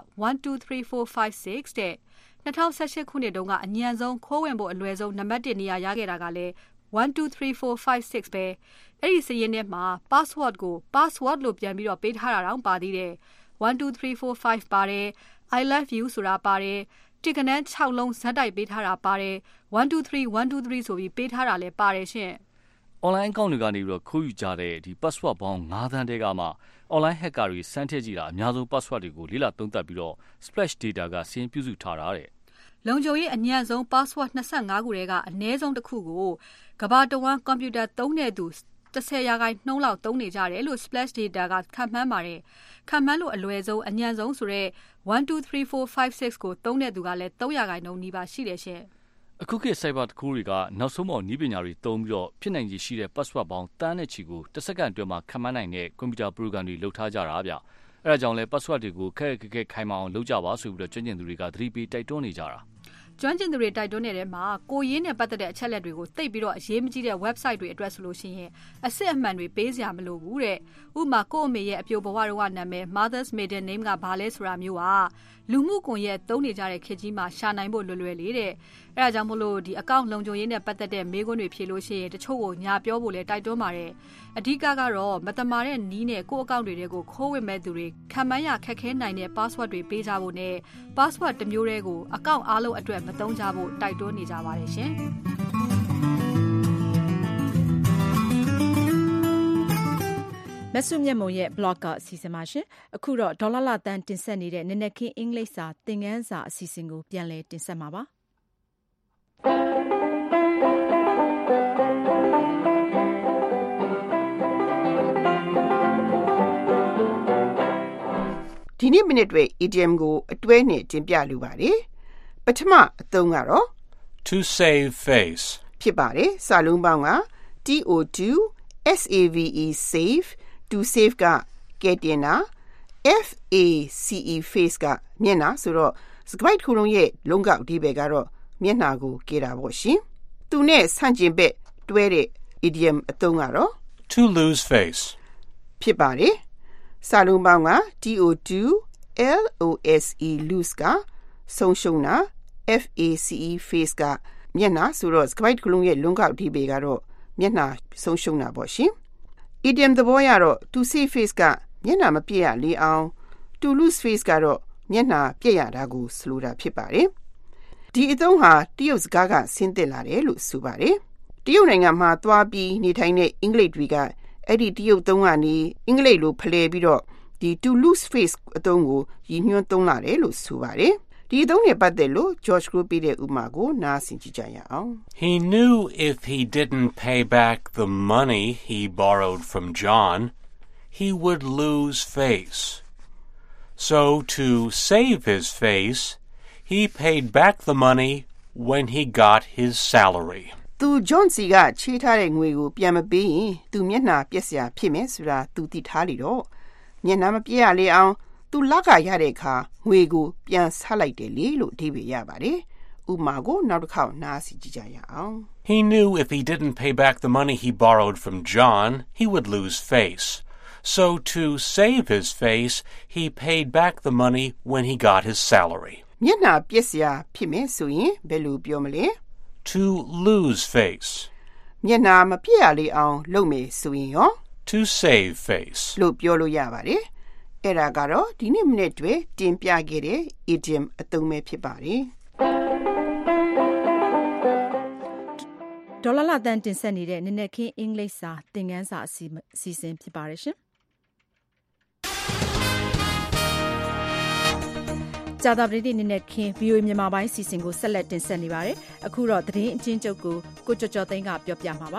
123456တဲ့2018ခုနှစ်တုန်းကအញ្ញံဆုံးခိုးဝင်ဖို့အလွယ်ဆုံးနံပါတ်1နေရာရခဲ့တာကလည်း123456ပဲအဲ့ဒီစာရင်းထဲမှာ password ကို password လို့ပြန်ပြီးတော့ပေးထားတာတောင်ပါသေးတယ်12345ပါတယ် I love you ဆိုတာပါတယ်တိကနန်း6လုံးဇက်တိုက်ပေးထားတာပါတယ်123123ဆိုပြီးပေးထားတာလည်းပါတယ်ရှင် online account တွေကနေပြီးတော့ခိုးယူကြတဲ့ဒီ password ပေါင်း9သန်းတဲကမှ online hacker တွေစမ်းထည့်ကြည့်တာအများဆုံး password တွေကိုလေ့လာသုံးသပ်ပြီးတော့ Splash Data ကစာရင်းပြုစုထားတာတဲ့လုံခြုံရေးအញ្ញံဆုံး password 25ခုထဲကအနည်းဆုံးတစ်ခုကိုကမ္ဘာတဝန်းကွန်ပျူတာသုံးတဲ့သူ10%လောက်သုံးနေကြတယ်လို့ Splash Data ကခန့်မှန်းပါတယ်ခန့်မှန်းလို့အလွယ်ဆုံးအញ្ញံဆုံးဆိုတဲ့123456ကိုသုံးတဲ့သူကလည်း3%နီးပါးရှိတယ်ရှင်အခုခေတ် cyber တကူတွေကနောက်ဆုံးပေါ်နည်းပညာတွေသုံးပြီးတော့ဖြစ်နိုင်ရရှိတဲ့ password ပေါင်းတန်းနဲ့ချီကိုတစ်စက္ကန့်အတွင်းမှာခန့်မှန်းနိုင်တဲ့ computer program တွေလုပ်ထားကြတာဗျအဲဒါကြောင့်လဲ password တွေကိုခက်ခိုင်မာအောင်လုပ်ကြပါဆိုပြီးတော့ကျွမ်းကျင်သူတွေကသတိပေးတိုက်တွန်းနေကြတာကျွမ်းကျင်သူတွေတိုက်တွန်းနေတဲ့မှာကိုရင်းနဲ့ပတ်သက်တဲ့အချက်လက်တွေကိုသိပ်ပြီးတော့အရေးမကြီးတဲ့ website တွေအတွက်ဆိုလို့ရှိရင်အစစ်အမှန်တွေပေးစရာမလိုဘူးတဲ့ဥပမာကို့အမေရဲ့အပြိုဘဝတော်ကနာမည် Mother's Maiden Name ကဘာလဲဆိုတာမျိုးอ่ะလူမှုကွန်ရက်သုံးနေကြတဲ့ခေတ်ကြီးမှာရှာနိုင်ဖို့လွယ်လေးတဲ့အဲဒါကြောင့်မို့လို့ဒီ account လုံခြုံရေးနဲ့ပတ်သက်တဲ့မေးခွန်းတွေဖြေလို့ရှိရင်တချို့ကိုညာပြောဖို့လဲတိုက်တွန်းပါတယ်အဓိကကတော့မတမာတဲ့နီးနဲ့ကို့ account တွေကိုခိုးဝင်မဲ့သူတွေခံမှန်းရခက်ခဲနိုင်တဲ့ password တွေပေးကြဖို့နဲ့ password တစ်မျိုးတည်းကို account အားလုံးအတွက်မသုံးကြဖို့တိုက်တွန်းနေကြပါတယ်ရှင်မဆုမြတ်မုံရဲ့ blog ကအစီအစဉ်ပါရှင်အခုတော့ဒေါ်လာလာတန်တင်ဆက်နေတဲ့နနက်ခင်းအင်္ဂလိပ်စာသင်ခန်းစာအစီအစဉ်ကိုပြန်လည်တင်ဆက်မှာပါဒီနေ့မိနစ်တွေ idiom ကိုအတွဲနဲ့တင်ပြလိုပါတယ်ပထမအသုံးကတော့ to save face ဖြစ်ပါတယ်စာလုံးပေါင်းက to save save to save ကကဲတင်တာ face face ကမျက်နှာဆိုတော့စကားပိုက်ခုလုံးရဲ့လုံးကောက်အဓိပ္ပာယ်ကတော့မျက်နှာကိုကဲတာပေါ့ရှင်သူနဲ့ဆန့်ကျင်ဘက်တွဲတဲ့ idiom အသုံးကတော့ to lose face ဖြစ်ပါတယ်စာလုံးပေါင်းက lose lose ကဆုံးရှုံးတာ face face ကမျက်နှာဆိုတော့စကားပိုက်ခုလုံးရဲ့လုံးကောက်အဓိပ္ပာယ်ကတော့မျက်နှာဆုံးရှုံးတာပေါ့ရှင် idiom သဘောရတော့ to save face ကမျက်နှာမပြည့်ရလေအောင် to lose face ကတော့မျက်နှာပြည့်ရတာကိုဆိုလိုတာဖြစ်ပါတယ်ဒီအသုံးဟာတရုတ်စကားကဆင်းသက်လာတယ်လို့ဆိုပါတယ်တရုတ်နိုင်ငံမှာသွားပြီးနေထိုင်တဲ့အင်္ဂလိပ်တွေကအဲ့ဒီတရုတ်သုံးကနေအင်္ဂလိပ်လိုဖလှယ်ပြီးတော့ဒီ to lose face အသုံးကိုရည်ညွှန်းသုံးလာတယ်လို့ဆိုပါတယ်ဒီအသုံးနဲ့ပတ်သက်လို့ George Group ပြတဲ့ဥပမာကိုနားဆင်ကြည့်ကြရအောင် He knew if he didn't pay back the money he borrowed from John, he would lose face. So to save his face, he paid back the money when he got his salary. သူ John စီကချေးထားတဲ့ငွေကိုပြန်မပေးရင်သူမျက်နှာပြက်စရာဖြစ်မယ်ဆိုတာသူသိထားလိတော့မျက်နှာမပြက်ရလေအောင်သူလက်ကရတဲ့အခါငွေကိုပြန်ဆလိုက်တယ်လေလို့အဓိပ္ပာယ်ရပါတယ်ဥပမာကိုနောက်တစ်ခေါက်နားဆင်ကြည့်ကြရအောင် He knew if he didn't pay back the money he borrowed from John, he would lose face. So to save his face, he paid back the money when he got his salary. မျက်နှာပြက်စရာဖြစ်မယ်ဆိုရင်ဘယ်လိုပြောမလဲ To lose face. မျက်နှာမပြက်ရလေအောင်လုပ်မယ်ဆိုရင်ရော To save face. လို့ပြောလို့ရပါတယ်အဲ့ဒါကတော့ဒီနေ့မိနစ်တွေတင်ပြခဲ့တဲ့ idiom အသုံးပဲဖြစ်ပါတယ်ဒေါ်လာလာတန်တင်ဆက်နေတဲ့နနက်ခင်းအင်္ဂလိပ်စာသင်ခန်းစာအစီအစဉ်ဖြစ်ပါတယ်ရှင်ကြာသပတေးနေ့နက်ခင်း VOA မြန်မာပိုင်းစီစဉ်ကိုဆက်လက်တင်ဆက်နေပါတယ်အခုတော့သတင်းအချင်းချုပ်ကိုကျော်ကျော်သိန်းကပြောပြမှာပါ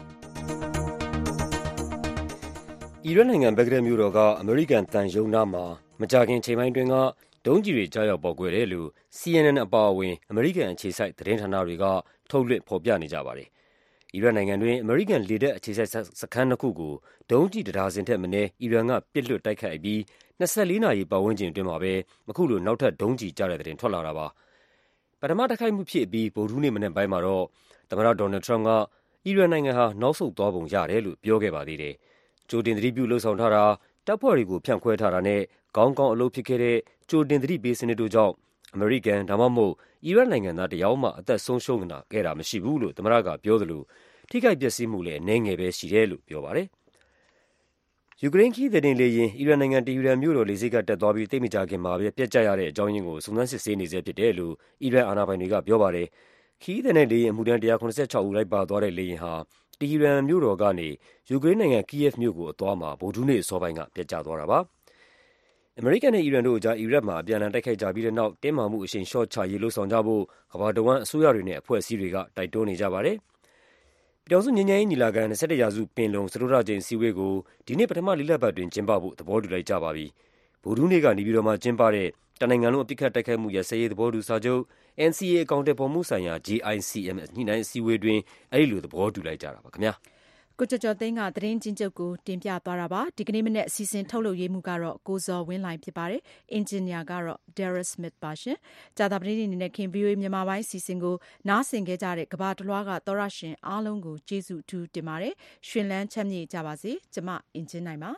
အီရတ်နိုင်ငံဘဂ္ဂဒက်မြို့တော်ကအမေရိကန်သံရုံးနားမှာမကြာခင်ချိန်ပိုင်းတွင်ကဒုံးကျည်တွေကြားရောက်ပေါက်ကွဲတယ်လို့ CNN အပါအဝင်အမေရိကန်အခြေစိုက်သတင်းဌာနတွေကထုတ်လွှင့်ဖော်ပြနေကြပါတယ်။အီရတ်နိုင်ငံတွင်အမေရိကန်လေတပ်အခြေစိုက်စခန်းတစ်ခုကိုဒုံးကျည်တစ်ဒါဇင်ထက်မနည်းအီရန်ကပစ်လွှတ်တိုက်ခိုက်ပြီး24နာရီပတ်ဝန်းကျင်အတွင်းမှာပဲအခုလိုနောက်ထပ်ဒုံးကျည်ကျတဲ့သတင်းထွက်လာတာပါ။ပထမတိုက်ခိုက်မှုဖြစ်ပြီးဗုဒ္ဓဟူးနေ့မနက်ပိုင်းမှာတော့သမ္မတဒေါ်နယ်ထရမ့်ကအီရန်နိုင်ငံဟာနောက်ဆုတ်သွားပုံရတယ်လို့ပြောခဲ့ပါသေးတယ်။ကြိုတင်သတိပြုလှုပ်ဆောင်ထားတာတပ်ဖွဲ့တွေကိုဖြန့်ခွဲထားတာနဲ့ကောင်းကောင်းအလုပ်ဖြစ်ခဲ့တဲ့ကြိုတင်သတိပေးစနစ်တို့ကြောင့်အမေရိကန်ဒါမှမဟုတ်အီရတ်နိုင်ငံသားတယောက်မှအသက်ဆုံးရှုံးခဲ့တာမရှိဘူးလို့သမ္မတကပြောသလိုထိခိုက်ပျက်စီးမှုလည်းအနည်းငယ်ပဲရှိတယ်လို့ပြောပါတယ်။ယူကရိန်းခီးသည်တင်လေယာဉ်အီရန်နိုင်ငံတီဟီရန်မြို့တော်လေဆိပ်ကတက်သွားပြီးတိတ်မကြခင်မှာပဲပြက်ကျရတဲ့အကြောင်းရင်းကိုစုံစမ်းစစ်ဆေးနေဆဲဖြစ်တယ်လို့အီရန်အာဏာပိုင်တွေကပြောပါတယ်။ခီးသည်နဲ့လေယာဉ်အမှုထမ်း186ဦးလိုက်ပါသွားတဲ့လေယာဉ်ဟာတီဟီရန်မြို့တော်ကနေယူကရိန်းနိုင်ငံကီယက်မြို့ကိုအသွားမှာဗုဒ္ဓဟူးနေ့အစောပိုင်းကပြက်ကျသွားတာပါ။အမေရိကန်နဲ့အီရန်တို့အကြားအီရတ်မှာအပြန်အလှန်တိုက်ခိုက်ကြပြီးတဲ့နောက်တင်းမာမှုအရှိန်လျှော့ချရေးလှုံ့ဆော်ကြဖို့ကမ္ဘာတဝန်းအစိုးရတွေနဲ့အဖွဲ့အစည်းတွေကတိုက်တွန်းနေကြပါတယ်။ပြည်ထောင်စုငြိမ်းချမ်းရေးညီလာခံ21ရာစုပင်လုံစတုတ္ထကြိမ်အစည်းအဝေးကိုဒီနေ့ပထမလေးလက်ပတ်တွင်ကျင်းပဖို့သဘောတူလိုက်ကြပါပြီ။ဗုဒ္ဓဟူးနေ့ကနေပြည်တော်မှာကျင်းပတဲ့တနိုင်ငံလုံးအပစ်အခတ်တိုက်ခိုက်မှုရပ်စဲရေးသဘောတူစာချုပ် NCA အကောင့်တွေပေါ်မှုဆိုင်ရာ JICM ညှိနှိုင်းအစည်းအဝေးတွင်အဲဒီလိုသဘောတူလိုက်ကြတာပါခင်ဗျာ။ကိုကျော်ကျော်သိန်းကသတင်းချင်းချုပ်ကိုတင်ပြသွားတာပါဒီကနေ့မနေ့အစီအစဉ်ထုတ်လုပ်ရေးမှုကတော့ကိုဇော်ဝင်းလှိုင်ဖြစ်ပါတယ်အင်ဂျင်နီယာကတော့ Darren Smith ပါရှင်ကြာသပတေးနေ့နဲ့ခင် VOA မြန်မာပိုင်းအစီအစဉ်ကိုနားဆင်ခဲ့ကြတဲ့ကမ္ဘာတလွှားကသောရရှင်အားလုံးကိုကျေးဇူးအထူးတင်ပါတယ်ရှင်လန်းချမ်းမြေ့ကြပါစေကျမအင်ဂျင်နိုင်ပါ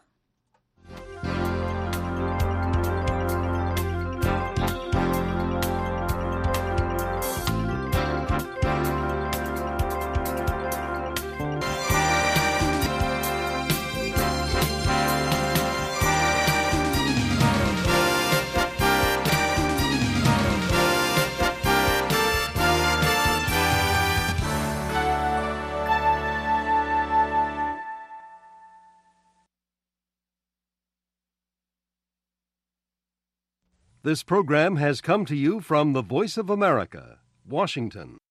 This program has come to you from the Voice of America, Washington.